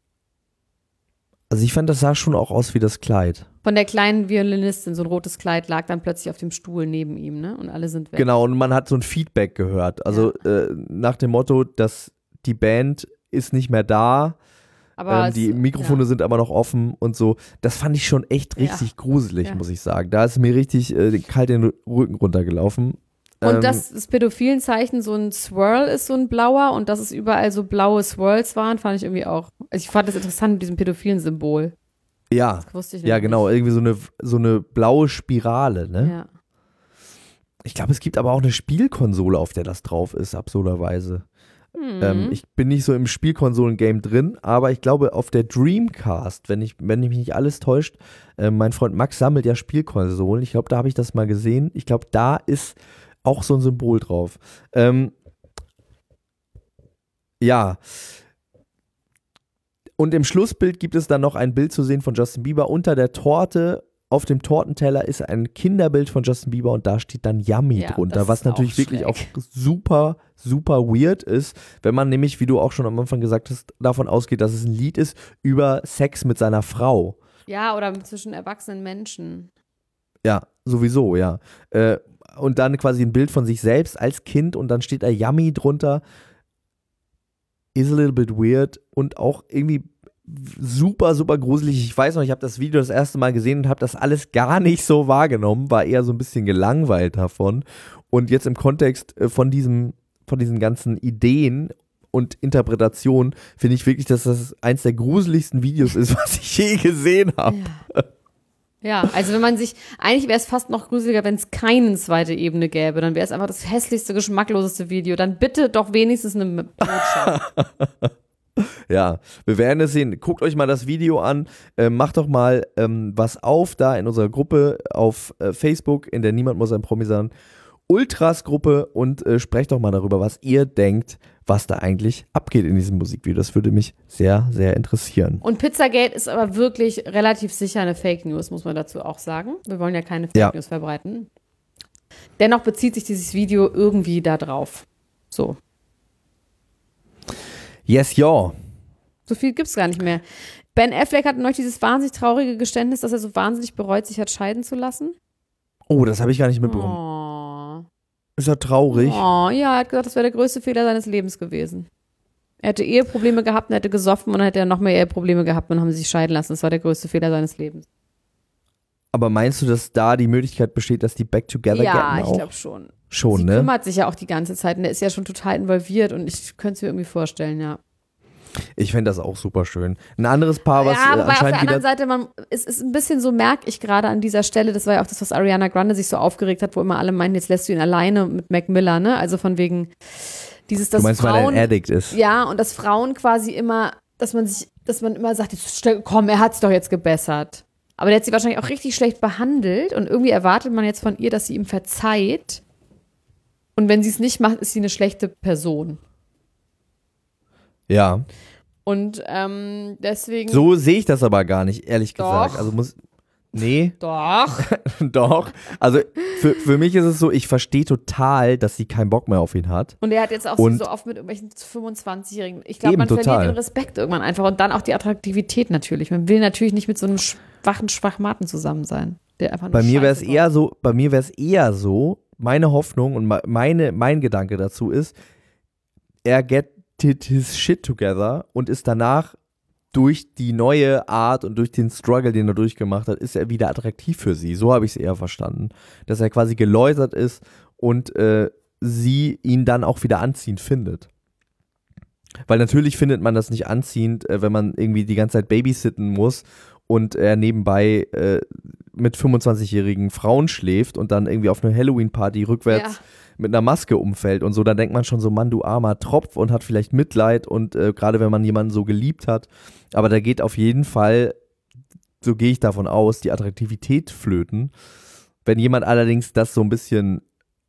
Also ich fand, das sah schon auch aus wie das Kleid. Von der kleinen Violinistin, so ein rotes Kleid lag dann plötzlich auf dem Stuhl neben ihm, ne? Und alle sind weg. Genau, und man hat so ein Feedback gehört. Also äh, nach dem Motto, dass die Band ist nicht mehr da, Aber ähm, die es- Mikrofone ja. sind aber noch offen und so. Das fand ich schon echt richtig Ja. gruselig, Ja. muss ich sagen. Da ist mir richtig äh, kalt den Rücken runtergelaufen. Und Ähm, dass das pädophilen Zeichen so ein Swirl ist, so ein blauer, und dass es überall so blaue Swirls waren, fand ich irgendwie auch. Also ich fand das interessant mit diesem pädophilen Symbol. Ja, Das wusste ich ja nämlich genau, irgendwie so eine, so eine blaue Spirale, nicht. ne? Ja. Ich glaube, es gibt aber auch eine Spielkonsole, auf der das drauf ist, absurderweise. Hm. Ähm, ich bin nicht so im Spielkonsolen-Game drin, aber ich glaube, auf der Dreamcast, wenn, ich, wenn mich nicht alles täuscht, äh, mein Freund Max sammelt ja Spielkonsolen. Ich glaube, da habe ich das mal gesehen. Ich glaube, da ist auch so ein Symbol drauf. Ähm, ja. Und im Schlussbild gibt es dann noch ein Bild zu sehen von Justin Bieber. Unter der Torte, auf dem Tortenteller, ist ein Kinderbild von Justin Bieber und da steht dann Yummy Ja, drunter, das was ist natürlich auch wirklich schräg. auch super, super weird ist, wenn man nämlich, wie du auch schon am Anfang gesagt hast, davon ausgeht, dass es ein Lied ist über Sex mit seiner Frau. Ja, oder zwischen erwachsenen Menschen. Ja, sowieso, ja. Äh, und dann quasi ein Bild von sich selbst als Kind und dann steht da Yummy drunter. Is a little bit weird und auch irgendwie super, super gruselig. Ich weiß noch, ich habe das Video das erste Mal gesehen und habe das alles gar nicht so wahrgenommen, war eher so ein bisschen gelangweilt davon. Und jetzt im Kontext äh, von diesem, von diesen ganzen Ideen und Interpretationen finde ich wirklich, dass das eins der gruseligsten Videos ist, was ich je gesehen habe. Ja. Ja, also wenn man sich, eigentlich wäre es fast noch gruseliger, wenn es keine zweite Ebene gäbe, dann wäre es einfach das hässlichste, geschmackloseste Video. Dann bitte doch wenigstens eine Botschaft. Ja, wir werden es sehen. Guckt euch mal das Video an. Äh, macht doch mal ähm, was auf da in unserer Gruppe auf äh, Facebook, in der Niemand muss ein Promi sein Ultras-Gruppe und äh, sprecht doch mal darüber, was ihr denkt, was da eigentlich abgeht in diesem Musikvideo. Das würde mich sehr, sehr interessieren. Und Pizzagate ist aber wirklich relativ sicher eine Fake News, muss man dazu auch sagen. Wir wollen ja keine Fake Ja. News verbreiten. Dennoch bezieht sich dieses Video irgendwie da drauf. So. Yes, ja. So viel gibt's gar nicht mehr. Ben Affleck hat neulich dieses wahnsinnig traurige Geständnis, dass er so wahnsinnig bereut, sich hat scheiden zu lassen. Oh, das habe ich gar nicht mitbekommen. Oh. Ist ja traurig. Oh, ja, er hat gesagt, das wäre der größte Fehler seines Lebens gewesen. Er hätte Eheprobleme gehabt und hätte gesoffen und dann hätte er noch mehr Eheprobleme gehabt und haben sie sich scheiden lassen. Das war der größte Fehler seines Lebens. Aber meinst du, dass da die Möglichkeit besteht, dass die back together Ja, getten ich auch? glaube schon. Schon, Sie ne? kümmert sich ja auch die ganze Zeit und er ist ja schon total involviert und ich könnte es mir irgendwie vorstellen, ja. Ich fände das auch super schön. Ein anderes Paar, was ja, äh, wobei auf der anscheinend wieder... anderen Seite, man, es ist ein bisschen so, merke ich gerade an dieser Stelle, das war ja auch das, was Ariana Grande sich so aufgeregt hat, wo immer alle meinen, jetzt lässt du ihn alleine mit Mac Miller, ne? Also von wegen, Dieses, dass Du meinst, Frauen, weil er ein Addict ist? Ja, und dass Frauen quasi immer, dass man sich, dass man immer sagt, jetzt, komm, er hat's doch jetzt gebessert. Aber der hat sie wahrscheinlich auch richtig schlecht behandelt und irgendwie erwartet man jetzt von ihr, dass sie ihm verzeiht. Und wenn sie es nicht macht, ist sie eine schlechte Person. Ja. Und ähm, deswegen. So sehe ich das aber gar nicht, ehrlich Doch. gesagt. Also muss. Nee. Doch. Doch. Also für, für mich ist es so, ich verstehe total, dass sie keinen Bock mehr auf ihn hat. Und er hat jetzt auch Und so oft mit irgendwelchen fünfundzwanzigjährigen. Ich glaube, man total. verliert den Respekt irgendwann einfach. Und dann auch die Attraktivität natürlich. Man will natürlich nicht mit so einem schwachen Schwachmaten zusammen sein. Der einfach nur Bei mir wäre es Scheiße eher so, bei mir wäre es eher so, meine Hoffnung und meine, mein Gedanke dazu ist, er gettet his shit together und ist danach durch die neue Art und durch den Struggle, den er durchgemacht hat, ist er wieder attraktiv für sie. So habe ich es eher verstanden. Dass er quasi geläutert ist und äh, sie ihn dann auch wieder anziehend findet. Weil natürlich findet man das nicht anziehend, äh, wenn man irgendwie die ganze Zeit babysitten muss und er nebenbei äh, mit fünfundzwanzigjährigen Frauen schläft und dann irgendwie auf einer Halloween-Party rückwärts Ja. mit einer Maske umfällt und so, da denkt man schon so, Mann, du armer Tropf und hat vielleicht Mitleid und äh, gerade wenn man jemanden so geliebt hat, aber da geht auf jeden Fall, so gehe ich davon aus, die Attraktivität flöten. Wenn jemand allerdings das so ein bisschen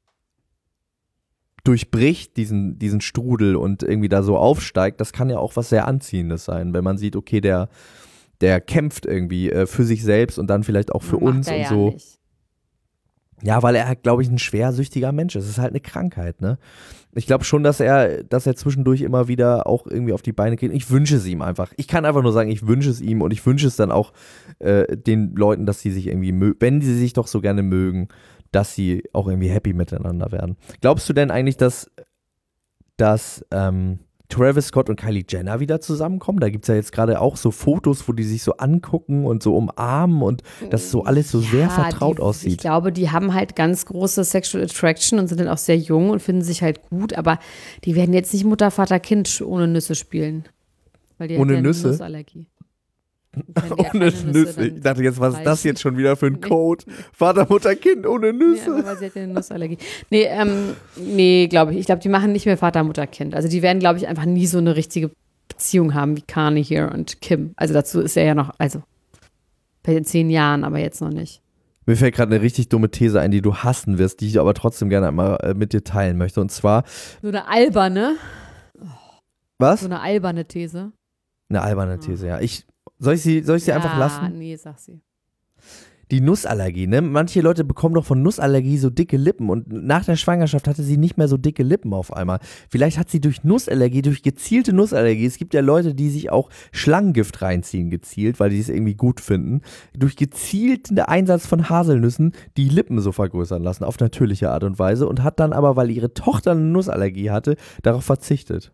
durchbricht, diesen, diesen Strudel und irgendwie da so aufsteigt, das kann ja auch was sehr Anziehendes sein, wenn man sieht, okay, der, der kämpft irgendwie äh, für sich selbst und dann vielleicht auch für Macht uns er und ja so. nicht. Ja, weil er halt, glaube ich, ein schwer süchtiger Mensch ist. Es ist halt eine Krankheit, ne? Ich glaube schon, dass er, dass er zwischendurch immer wieder auch irgendwie auf die Beine geht. Ich wünsche es ihm einfach. Ich kann einfach nur sagen, ich wünsche es ihm und ich wünsche es dann auch äh, den Leuten, dass sie sich irgendwie, mö- wenn sie sich doch so gerne mögen, dass sie auch irgendwie happy miteinander werden. Glaubst du denn eigentlich, dass, dass ähm, Travis Scott und Kylie Jenner wieder zusammenkommen? Da gibt es ja jetzt gerade auch so Fotos, wo die sich so angucken und so umarmen und das so alles so sehr Ja, vertraut die, aussieht. Ich glaube, die haben halt ganz große Sexual Attraction und sind dann auch sehr jung und finden sich halt gut, aber die werden jetzt nicht Mutter, Vater, Kind ohne Nüsse spielen. Weil die Ohne hat ja Nüsse? eine Nussallergie. Und wenn die ja Ohne keine Nüsse. dann Ich dachte jetzt, was ist das reichen. jetzt schon wieder für ein Nee. Code? Vater, Mutter, Kind ohne Nee, Nüsse. aber weil sie hat ja eine Nussallergie. Nee, ähm, nee, glaube ich. Ich glaube, die machen nicht mehr Vater, Mutter, Kind. Also die werden, glaube ich, einfach nie so eine richtige Beziehung haben wie Kanye hier und Kim. Also dazu ist er ja noch, also vielleicht in zehn Jahren, aber jetzt noch nicht. Mir fällt gerade eine richtig dumme These ein, die du hassen wirst, die ich aber trotzdem gerne einmal äh, mit dir teilen möchte. Und zwar, So eine alberne, was? so eine alberne These. Eine alberne These, ja. Ich, soll ich sie, soll ich sie einfach ja, lassen? nee, sag sie. Die Nussallergie, ne? Manche Leute bekommen doch von Nussallergie so dicke Lippen und nach der Schwangerschaft hatte sie nicht mehr so dicke Lippen auf einmal. Vielleicht hat sie durch Nussallergie, durch gezielte Nussallergie, es gibt ja Leute, die sich auch Schlangengift reinziehen gezielt, weil die es irgendwie gut finden, durch gezielten Einsatz von Haselnüssen die Lippen so vergrößern lassen, auf natürliche Art und Weise und hat dann aber, weil ihre Tochter eine Nussallergie hatte, darauf verzichtet.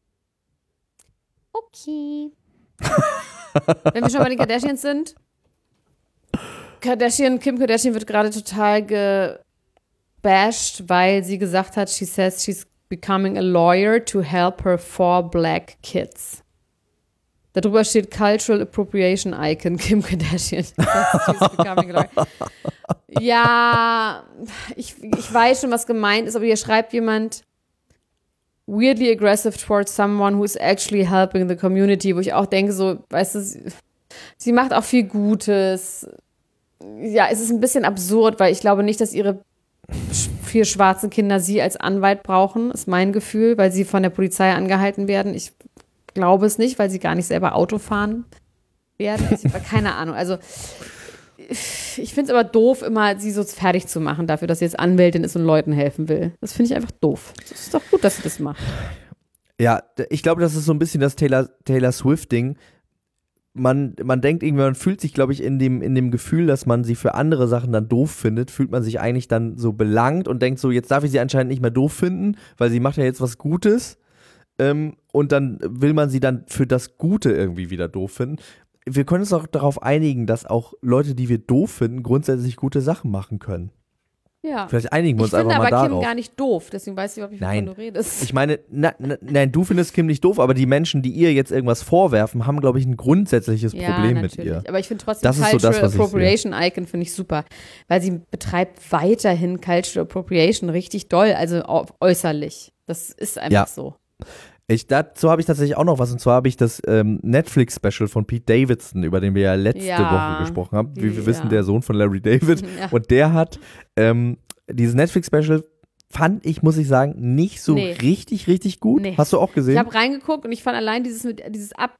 Okay. Wenn wir schon bei den Kardashians sind. Kardashian, Kim Kardashian wird gerade total gebasht, weil sie gesagt hat, she says she's becoming a lawyer to help her four black kids. Darüber steht Cultural Appropriation Icon Kim Kardashian. She's becoming a lawyer. Ja, ich, ich weiß schon, was gemeint ist, aber hier schreibt jemand weirdly aggressive towards someone who is actually helping the community, wo ich auch denke, so, weißt du, sie, sie macht auch viel Gutes. Ja, es ist ein bisschen absurd, weil ich glaube nicht, dass ihre vier schwarzen Kinder sie als Anwalt brauchen, ist mein Gefühl, weil sie von der Polizei angehalten werden. Ich glaube es nicht, weil sie gar nicht selber Auto fahren werden. Ich habe keine Ahnung. Also ich finde es aber doof, immer sie so fertig zu machen dafür, dass sie jetzt Anwältin ist und Leuten helfen will. Das finde ich einfach doof. Es ist doch gut, dass sie das macht. Ja, ich glaube, das ist so ein bisschen das Taylor, Taylor Swift-Ding. Man, man denkt irgendwie, man fühlt sich, glaube ich, in dem, in dem Gefühl, dass man sie für andere Sachen dann doof findet, fühlt man sich eigentlich dann so belangt und denkt so, jetzt darf ich sie anscheinend nicht mehr doof finden, weil sie macht ja jetzt was Gutes. Ähm, und dann will man sie dann für das Gute irgendwie wieder doof finden. Wir können uns auch darauf einigen, dass auch Leute, die wir doof finden, grundsätzlich gute Sachen machen können. Ja. Vielleicht einigen wir uns ich finde einfach mal aber darauf. Kim gar nicht doof, deswegen weiß ich überhaupt nicht, wovon Nein. du redest. Ich meine, na, na, nein, du findest Kim nicht doof, aber die Menschen, die ihr jetzt irgendwas vorwerfen, haben, glaube ich, ein grundsätzliches ja, Problem natürlich. mit ihr. Aber ich finde trotzdem Das ist so Cultural das, was ich Appropriation Icon finde ich super, weil sie betreibt weiterhin Cultural Appropriation richtig doll, also au- äußerlich. Das ist einfach Ja. so. Ich, dazu habe ich tatsächlich auch noch was, und zwar habe ich das ähm, Netflix-Special von Pete Davidson, über den wir ja letzte Ja, Woche gesprochen haben. Wie wir ja. wissen, der Sohn von Larry David. Ja. Und der hat ähm, dieses Netflix-Special, fand ich, muss ich sagen, nicht so Nee. richtig, richtig gut. Nee. Hast du auch gesehen? Ich habe reingeguckt und ich fand allein dieses mit dieses ab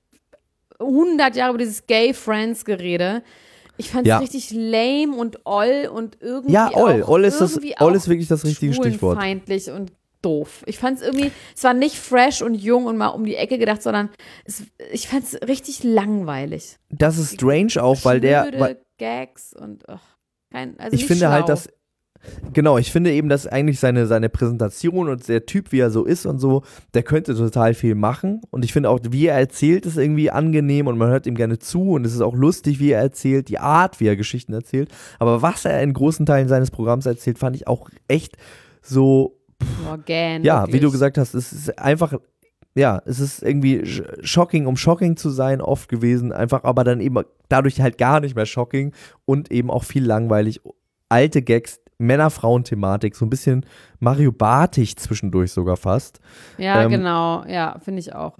hundert Jahre über dieses Gay-Friends-Gerede, ich fand es Ja. richtig lame und oll und irgendwie ja, Oll. auch, Oll ist, das, irgendwie Oll auch ist wirklich das richtige Stichwort. schwulenfeindlich und doof. Ich fand es irgendwie, es war nicht fresh und jung und mal um die Ecke gedacht, sondern es, ich fand es richtig langweilig. Das ist strange auch, weil der. Schnöde Weil, Gags und ach, kein, also ich nicht finde schlau. halt, dass. Genau, ich finde eben, dass eigentlich seine, seine Präsentation und der Typ, wie er so ist und so, der könnte total viel machen. Und ich finde auch, wie er erzählt, ist irgendwie angenehm und man hört ihm gerne zu und es ist auch lustig, wie er erzählt, die Art, wie er Geschichten erzählt. Aber was er in großen Teilen seines Programms erzählt, fand ich auch echt so. Boah, gähn, Ja, wirklich. wie du gesagt hast, es ist einfach. Ja, es ist irgendwie sch- shocking, um shocking zu sein, oft gewesen, einfach, aber dann eben dadurch halt gar nicht mehr shocking und eben auch viel langweilig. Alte Gags, Männer-Frauen-Thematik, so ein bisschen Mario Bartig zwischendurch sogar fast. Ja, ähm, genau, ja, finde ich auch.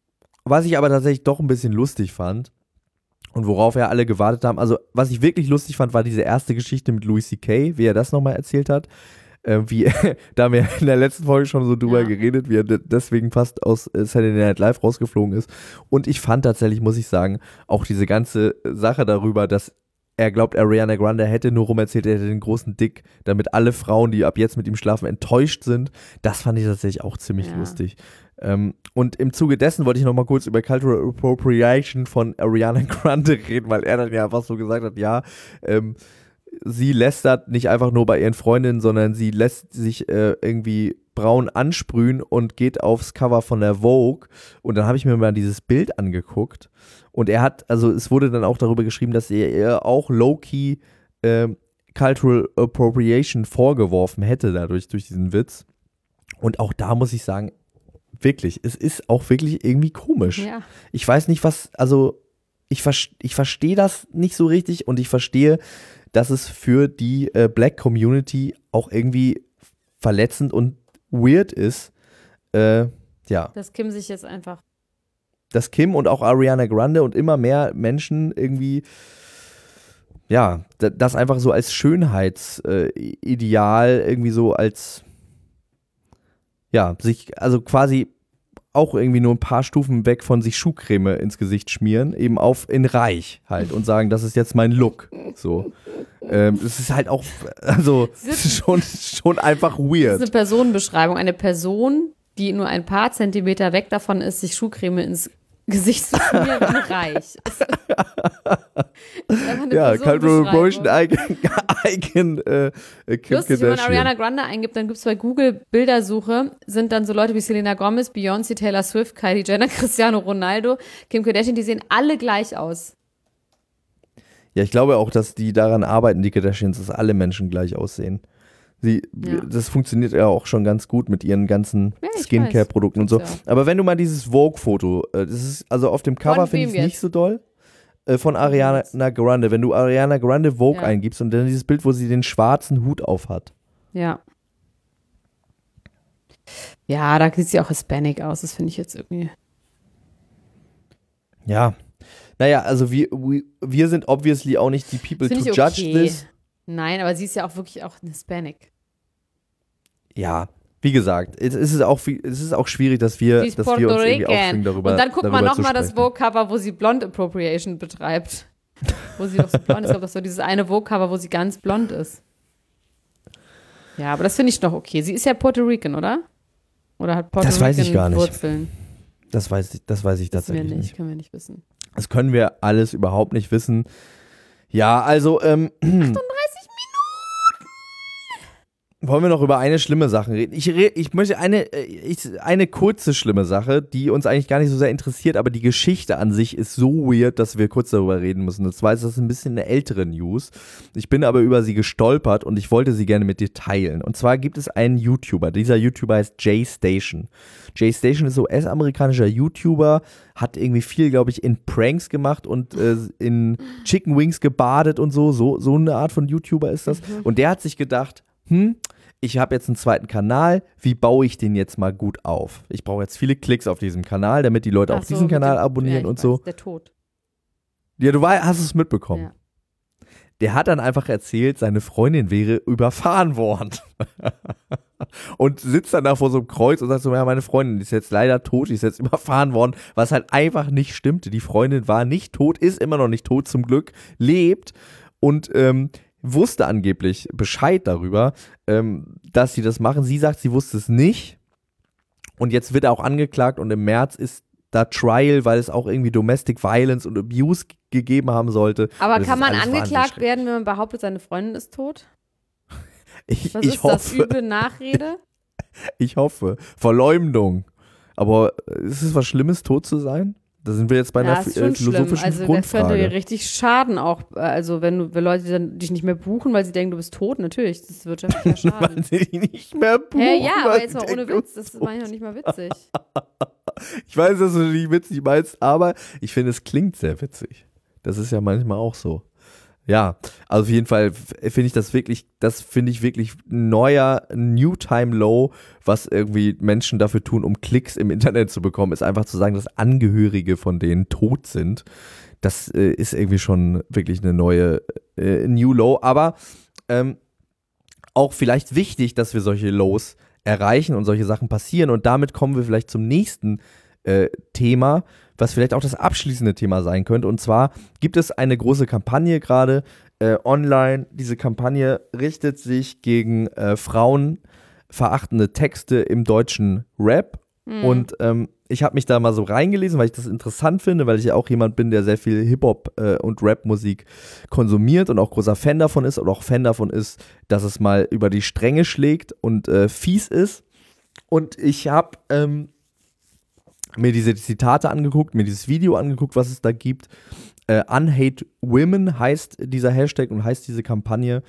Was ich aber tatsächlich doch ein bisschen lustig fand und worauf ja alle gewartet haben, also was ich wirklich lustig fand, war diese erste Geschichte mit Louis C K, wie er das nochmal erzählt hat. Äh, wie, da haben wir in der letzten Folge schon so drüber Ja. geredet, wie er de- deswegen fast aus äh, Saturday Night Live rausgeflogen ist. Und ich fand tatsächlich, muss ich sagen, auch diese ganze Sache darüber, dass er glaubt, Ariana Grande hätte nur rum erzählt, er hätte den großen Dick, damit alle Frauen, die ab jetzt mit ihm schlafen, enttäuscht sind. Das fand ich tatsächlich auch ziemlich Ja. lustig. Ähm, und im Zuge dessen wollte ich noch mal kurz über Cultural Appropriation von Ariana Grande reden, weil er dann ja einfach so gesagt hat, ja, ähm, sie lästert nicht einfach nur bei ihren Freundinnen, sondern sie lässt sich äh, irgendwie braun ansprühen und geht aufs Cover von der Vogue. Und dann habe ich mir mal dieses Bild angeguckt. Und er hat, also es wurde dann auch darüber geschrieben, dass er ihr auch low-key äh, Cultural Appropriation vorgeworfen hätte dadurch, durch diesen Witz. Und auch da muss ich sagen, wirklich, es ist auch wirklich irgendwie komisch. Ja. Ich weiß nicht, was, also ich, ver ich verstehe das nicht so richtig und ich verstehe, dass es für die äh, Black Community auch irgendwie verletzend und weird ist, äh, ja, Dass Kim sich jetzt einfach. dass Kim und auch Ariana Grande und immer mehr Menschen irgendwie, ja, d- das einfach so als Schönheitsideal irgendwie so als, ja, sich, also quasi auch irgendwie nur ein paar Stufen weg von sich Schuhcreme ins Gesicht schmieren, eben auf in reich halt und sagen, das ist jetzt mein Look, so. Ähm, es ist halt auch, also es ist schon, schon einfach Das ist weird. eine Personenbeschreibung. Eine Person, die nur ein paar Zentimeter weg davon ist, sich Schuhcreme ins Gesicht zu schmieren, reich. Das ist einfach eine Ja, Cultural Personenbeschreibung. Appropriation Icon, Icon äh, äh, Kim Lustig, wenn man Kardashian. Ariana Grande eingibt, dann gibt es bei Google Bildersuche, sind dann so Leute wie Selena Gomez, Beyoncé, Taylor Swift, Kylie Jenner, Cristiano Ronaldo, Kim Kardashian, die sehen alle gleich aus. Ja, ich glaube auch, dass die daran arbeiten, die Kardashians, dass alle Menschen gleich aussehen. Sie, Ja. Das funktioniert ja auch schon ganz gut mit ihren ganzen Ja, ich Skincare-Produkten und so. Tut's Aber wenn du mal dieses Vogue-Foto, äh, das ist, also auf dem Cover finde wem ich es nicht jetzt? so doll, äh, von Ariana Grande. Wenn du Ariana Grande Vogue Ja. eingibst und dann dieses Bild, wo sie den schwarzen Hut auf hat. Ja. Ja, da sieht sie auch Hispanic aus, das finde ich jetzt irgendwie. Ja. Naja, also wir, wir, wir sind obviously auch nicht die people to Finde ich judge okay. this. Nein, aber sie ist ja auch wirklich auch ein Hispanic. Ja, wie gesagt, es ist auch, wie- es ist auch schwierig, dass wir, Sie ist dass wir uns Puerto irgendwie Rican. aufschwingen darüber. Und dann guckt darüber man zu nochmal das sprechen. Vogue-Cover, wo sie Blond Appropriation betreibt. Wo sie doch so blond ist. Ich glaube, das ist so dieses eine Vogue-Cover, wo sie ganz blond ist. Ja, aber das finde ich noch okay. Sie ist ja Puerto Rican, oder? Oder hat Puerto Das weiß ich Rican gar nicht. Wurzeln? Das weiß ich, das weiß ich Wissen wir tatsächlich nicht, nicht. können wir nicht wissen. Das können wir alles überhaupt nicht wissen. Ja, also, ähm, achtunddreißig Minuten! Wollen wir noch über eine schlimme Sache reden? Ich, re- ich möchte eine, ich, eine kurze schlimme Sache, die uns eigentlich gar nicht so sehr interessiert, aber die Geschichte an sich ist so weird, dass wir kurz darüber reden müssen. Und zwar ist das ein bisschen eine ältere News. Ich bin aber über sie gestolpert und ich wollte sie gerne mit dir teilen. Und zwar gibt es einen YouTuber. Dieser YouTuber heißt Jay Station. Jay Station ist U S-amerikanischer YouTuber, hat irgendwie viel, glaube ich, in Pranks gemacht und äh, in Chicken Wings gebadet und so. So, so eine Art von YouTuber ist das. Mhm. Und der hat sich gedacht, hm, ich habe jetzt einen zweiten Kanal, wie baue ich den jetzt mal gut auf? Ich brauche jetzt viele Klicks auf diesem Kanal, damit die Leute Ach auch so, diesen Kanal dem, abonnieren ja, und so. Weiß, der Tod. Ja, du war, hast es mitbekommen. Ja. Der hat dann einfach erzählt, seine Freundin wäre überfahren worden. Und sitzt dann da vor so einem Kreuz und sagt so, ja, meine Freundin ist jetzt leider tot, die ist jetzt überfahren worden, was halt einfach nicht stimmte. Die Freundin war nicht tot, ist immer noch nicht tot, zum Glück, lebt und ähm, wusste angeblich Bescheid darüber, ähm, dass sie das machen. Sie sagt, sie wusste es nicht. Und jetzt wird er auch angeklagt und im März ist da Trial, weil es auch irgendwie Domestic Violence und Abuse g- gegeben haben sollte. Aber kann man angeklagt werden, wenn man behauptet, seine Freundin ist tot? Ich, Was ich ist hoffe, das, üble Nachrede? Ich hoffe. Verleumdung. Aber ist es was Schlimmes, tot zu sein? Da sind wir jetzt bei Ja, einer ist äh, schon philosophischen schlimm. Also das Grundfrage. könnte dir richtig schaden auch. Also wenn du, wenn Leute dann dich nicht mehr buchen, weil sie denken, du bist tot, natürlich, das ist wirtschaftlicher Weil Schaden. sie dich nicht mehr buchen. Hä, ja, aber weil jetzt sie mal ohne denken, Witz, das ist manchmal nicht mal witzig. Ich weiß, dass du nicht witzig meinst, aber ich finde, es klingt sehr witzig. Das ist ja manchmal auch so. Ja, also auf jeden Fall finde ich das wirklich, das finde ich wirklich neuer New Time Low, was irgendwie Menschen dafür tun, um Klicks im Internet zu bekommen, ist einfach zu sagen, dass Angehörige von denen tot sind. Das äh, ist irgendwie schon wirklich eine neue äh, New Low, aber ähm, auch vielleicht wichtig, dass wir solche Lows erreichen und solche Sachen passieren und damit kommen wir vielleicht zum nächsten äh, Thema, was vielleicht auch das abschließende Thema sein könnte. Und zwar gibt es eine große Kampagne gerade äh, online. Diese Kampagne richtet sich gegen äh, frauenverachtende Texte im deutschen Rap. Mhm. Und ähm, ich habe mich da mal so reingelesen, weil ich das interessant finde, weil ich ja auch jemand bin, der sehr viel Hip-Hop äh, und Rap-Musik konsumiert und auch großer Fan davon ist und auch Fan davon ist, dass es mal über die Stränge schlägt und äh, fies ist. Und ich habe ähm, mir diese Zitate angeguckt, mir dieses Video angeguckt, was es da gibt. Äh, Unhate Women heißt dieser Hashtag und heißt diese Kampagne.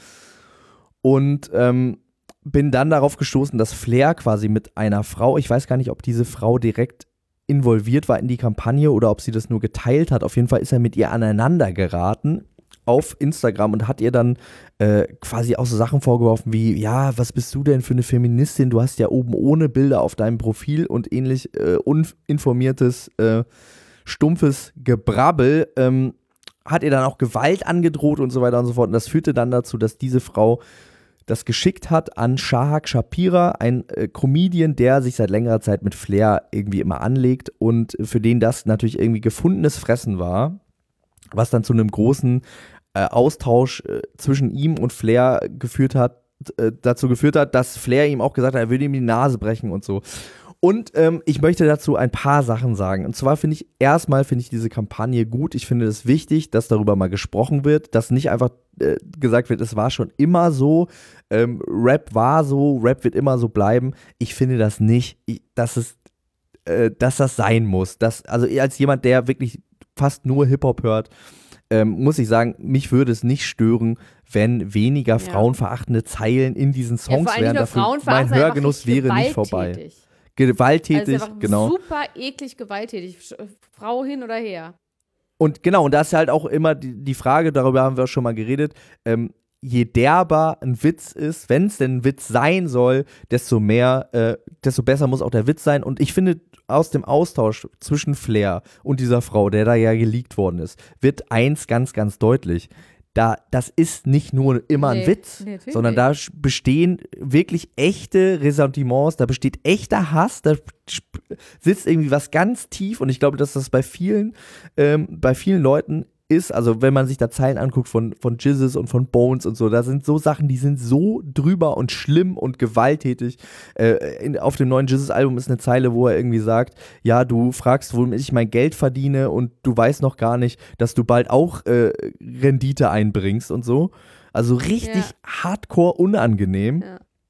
Und ähm, bin dann darauf gestoßen, dass Flair quasi mit einer Frau, ich weiß gar nicht, ob diese Frau direkt involviert war in die Kampagne oder ob sie das nur geteilt hat. Auf jeden Fall ist er mit ihr aneinander geraten auf Instagram und hat ihr dann äh, quasi auch so Sachen vorgeworfen wie, ja, was bist du denn für eine Feministin? Du hast ja oben ohne Bilder auf deinem Profil und ähnlich äh, uninformiertes, äh, stumpfes Gebrabbel. Ähm, hat ihr dann auch Gewalt angedroht und so weiter und so fort. Und das führte dann dazu, dass diese Frau das geschickt hat an Shahak Shapira, ein äh, Comedian, der sich seit längerer Zeit mit Flair irgendwie immer anlegt und für den das natürlich irgendwie gefundenes Fressen war, was dann zu einem großen äh, Austausch äh, zwischen ihm und Flair geführt hat, äh, dazu geführt hat, dass Flair ihm auch gesagt hat, er würde ihm die Nase brechen und so. Und ähm, ich möchte dazu ein paar Sachen sagen. Und zwar finde ich, erstmal finde ich diese Kampagne gut. Ich finde es wichtig, dass darüber mal gesprochen wird, dass nicht einfach äh, gesagt wird, es war schon immer so, ähm, Rap war so, Rap wird immer so bleiben. Ich finde das nicht, ich, dass, es, äh, dass das sein muss. Dass, also als jemand, der wirklich fast nur Hip-Hop hört, ähm, muss ich sagen, mich würde es nicht stören, wenn weniger Ja. frauenverachtende Zeilen in diesen Ja, Songs vor allem wären. nicht nur Dafür, frauenverachtend, mein sondern Hörgenuss einfach wäre nicht gewalttätig. vorbei. Gewalttätig, Also einfach genau. super eklig gewalttätig. Sch- Frau hin oder her. Und genau, und da ist halt auch immer die, die Frage, darüber haben wir auch schon mal geredet, ähm, je derber ein Witz ist, wenn es denn ein Witz sein soll, desto mehr, äh, desto besser muss auch der Witz sein. Und ich finde, aus dem Austausch zwischen Flair und dieser Frau, der da ja geleakt worden ist, wird eins ganz, ganz deutlich. Da, das ist nicht nur immer ein Nee, Witz, nee, natürlich sondern da sch- bestehen wirklich echte Ressentiments, da besteht echter Hass, da sp- sitzt irgendwie was ganz tief und ich glaube, dass das bei vielen, ähm, bei vielen Leuten ist, also wenn man sich da Zeilen anguckt von, von Jizzes und von Bones und so, da sind so Sachen, die sind so drüber und schlimm und gewalttätig. Äh, in, auf dem neuen Jizzes-Album ist eine Zeile, wo er irgendwie sagt, ja, du fragst, womit ich mein Geld verdiene und du weißt noch gar nicht, dass du bald auch äh, Rendite einbringst und so. Also richtig Ja. hardcore unangenehm. Ja.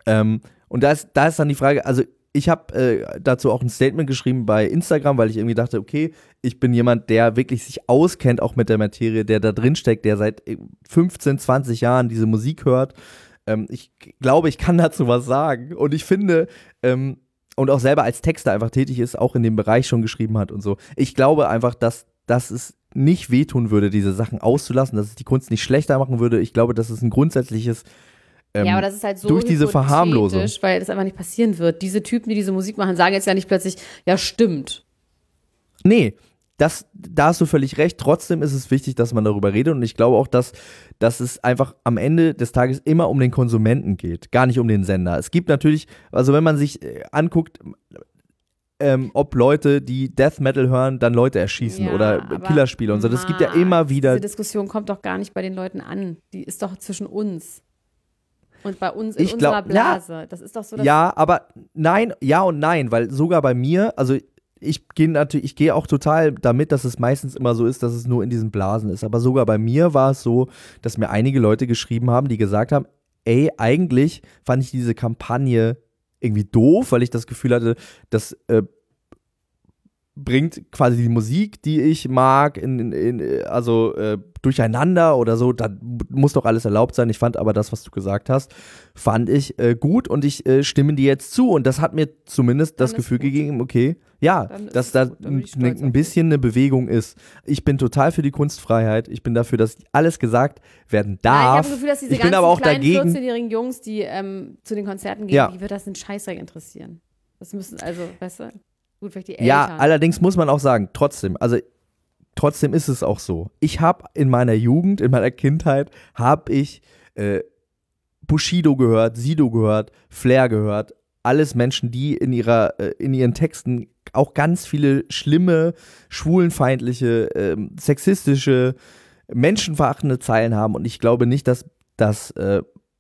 Ähm, und da ist, da ist dann die Frage, also ich habe äh, dazu auch ein Statement geschrieben bei Instagram, weil ich irgendwie dachte, okay, ich bin jemand, der wirklich sich auskennt, auch mit der Materie, der da drin steckt, der seit fünfzehn, zwanzig Jahren diese Musik hört. Ähm, ich glaube, ich kann dazu was sagen. Und ich finde, ähm, und auch selber als Texter einfach tätig ist, auch in dem Bereich schon geschrieben hat und so. Ich glaube einfach, dass, dass es nicht wehtun würde, diese Sachen auszulassen, dass es die Kunst nicht schlechter machen würde. Ich glaube, das ist ein grundsätzliches Ähm, ja, aber das ist halt so durch diese Verharmlosung, weil das einfach nicht passieren wird. Diese Typen, die diese Musik machen, sagen jetzt ja nicht plötzlich, ja, stimmt. Nee, das, da hast du völlig recht. Trotzdem ist es wichtig, dass man darüber redet und ich glaube auch, dass, dass es einfach am Ende des Tages immer um den Konsumenten geht, gar nicht um den Sender. Es gibt natürlich, also wenn man sich äh, anguckt, ähm, ob Leute, die Death Metal hören, dann Leute erschießen Ja, oder aber, Killerspiele und so. Das gibt ja immer wieder. Diese Diskussion kommt doch gar nicht bei den Leuten an. Die ist doch zwischen uns. Und bei uns in Ich glaub, unserer Blase. Ja, das ist doch so, dass ja, aber nein, ja und nein, weil sogar bei mir, also ich gehe natürlich, ich gehe auch total damit, dass es meistens immer so ist, dass es nur in diesen Blasen ist. Aber sogar bei mir war es so, dass mir einige Leute geschrieben haben, die gesagt haben, ey, eigentlich fand ich diese Kampagne irgendwie doof, weil ich das Gefühl hatte, das äh, bringt quasi die Musik, die ich mag, in, in, in, also äh, durcheinander oder so, da muss doch alles erlaubt sein. Ich fand aber das, was du gesagt hast, fand ich äh, gut und ich äh, stimme dir jetzt zu und das hat mir zumindest das Dann ist Gefühl gut. gegeben, okay, ja, Dann ist dass es da gut. Dann bin ein, ich stolz ein auf bisschen eine Bewegung ist. Ich bin total für die Kunstfreiheit, ich bin dafür, dass alles gesagt werden Nein, ich habe darf. das Gefühl, dass diese ich bin ganzen aber auch kleinen dagegen. vierzehnjährigen Jungs, die ähm, zu den Konzerten gehen, Ja. die wird das einen Scheißdreck interessieren. Das müssen, also, weißt du, gut, vielleicht die Eltern. Ja, allerdings muss man auch sagen, trotzdem, also trotzdem ist es auch so. Ich habe in meiner Jugend, in meiner Kindheit, habe ich äh, Bushido gehört, Sido gehört, Flair gehört. Alles Menschen, die in ihrer, äh, in ihren Texten auch ganz viele schlimme, schwulenfeindliche, ähm, sexistische, menschenverachtende Zeilen haben. Und ich glaube nicht, dass das äh,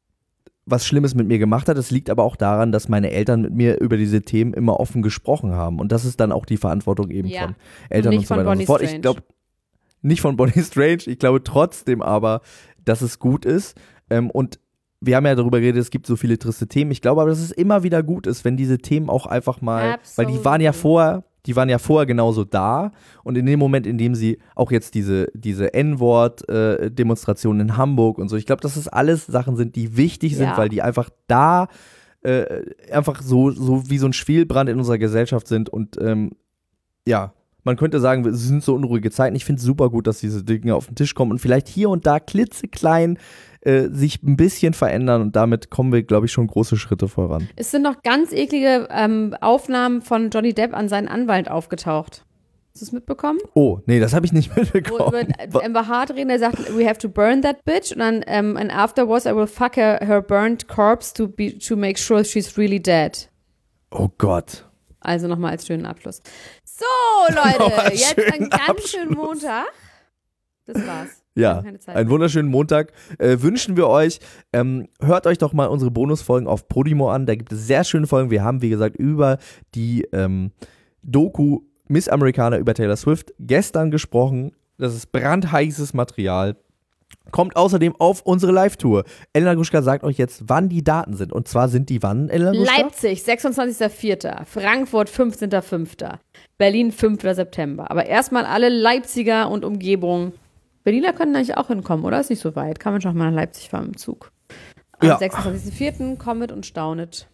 was Schlimmes mit mir gemacht hat. Das liegt aber auch daran, dass meine Eltern mit mir über diese Themen immer offen gesprochen haben. Und das ist dann auch die Verantwortung eben Ja. von Eltern Und und, nicht so von weiter und Bonnie so fort. Ich Strange. glaube, nicht von Bonnie Strange. Ich glaube trotzdem aber, dass es gut ist. Ähm, und wir haben ja darüber geredet, es gibt so viele triste Themen. Ich glaube aber, dass es immer wieder gut ist, wenn diese Themen auch einfach mal, weil die waren ja Absolutely. vorher, die waren ja vorher genauso da. Und in dem Moment, in dem sie auch jetzt diese, diese N-Wort-Demonstrationen in Hamburg und so, ich glaube, dass das alles Sachen sind, die wichtig sind, Ja. weil die einfach da äh, einfach so, so wie so ein Schwelbrand in unserer Gesellschaft sind. Und ähm, ja, man könnte sagen, es sind so unruhige Zeiten. Ich finde es super gut, dass diese Dinge auf den Tisch kommen und vielleicht hier und da klitzeklein äh, sich ein bisschen verändern. Und damit kommen wir, glaube ich, schon große Schritte voran. Es sind noch ganz eklige ähm, Aufnahmen von Johnny Depp an seinen Anwalt aufgetaucht. Hast du es mitbekommen? Oh, nee, das habe ich nicht Wo mitbekommen. über Amber Hart reden, der sagt, we have to burn that bitch. Und dann, um, and afterwards I will fuck her, her burnt corpse to, be, to make sure she's really dead. Oh Gott. Also nochmal als schönen Abschluss. So, Leute, Nochmal jetzt schönen einen ganz Abschluss. schönen Montag. Das war's. Wir Ja, haben keine Zeit einen mehr. wunderschönen Montag äh, wünschen wir euch. Ähm, hört euch doch mal unsere Bonusfolgen auf Podimo an. Da gibt es sehr schöne Folgen. Wir haben, wie gesagt, über die ähm, Doku Miss Americana über Taylor Swift gestern gesprochen. Das ist brandheißes Material. Kommt außerdem auf unsere Live-Tour. Elena Gruschka sagt euch jetzt, wann die Daten sind. Und zwar sind die wann, Elena Gruschka? Leipzig, sechsundzwanzigster vierter Frankfurt, fünfzehnter fünfter Berlin, fünfter September. Aber erstmal alle Leipziger und Umgebung. Berliner können eigentlich auch hinkommen, oder? Ist nicht so weit. Kann man schon auch mal nach Leipzig fahren im Zug. Am Ja. sechsundzwanzigster vierter kommet und staunet.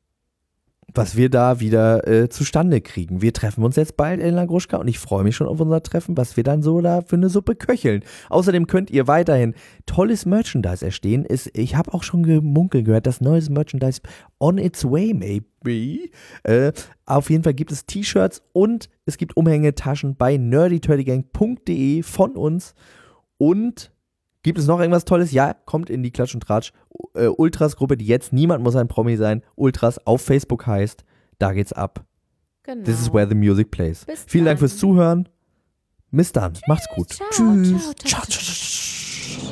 Was wir da wieder äh, zustande kriegen. Wir treffen uns jetzt bald, Elena Gruschka, und ich freue mich schon auf unser Treffen, was wir dann so da für eine Suppe köcheln. Außerdem könnt ihr weiterhin tolles Merchandise erstehen. Ist, ich habe auch schon gemunkelt gehört, dass neues Merchandise on its way, maybe. Äh, auf jeden Fall gibt es T-Shirts und es gibt Umhängetaschen bei nerdy turdy gang punkt de von uns. Und gibt es noch irgendwas Tolles? Ja, kommt in die Klatsch und Tratsch äh, Ultras-Gruppe, die jetzt niemand muss ein Promi sein, Ultras auf Facebook heißt. Da geht's ab. Genau. This is where the music plays. Bis Vielen Dank dann. fürs Zuhören. Bis dann. Macht's gut. Ciao, Tschüss. ciao, ciao, Ciao,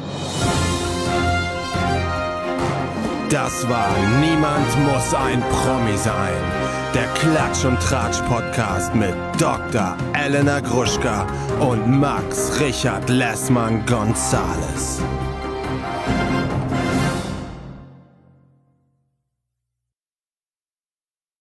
Das war Niemand muss ein Promi sein. Der Klatsch und Tratsch Podcast mit Doktor Elena Gruschka und Max Richard Lessmann Gonzales.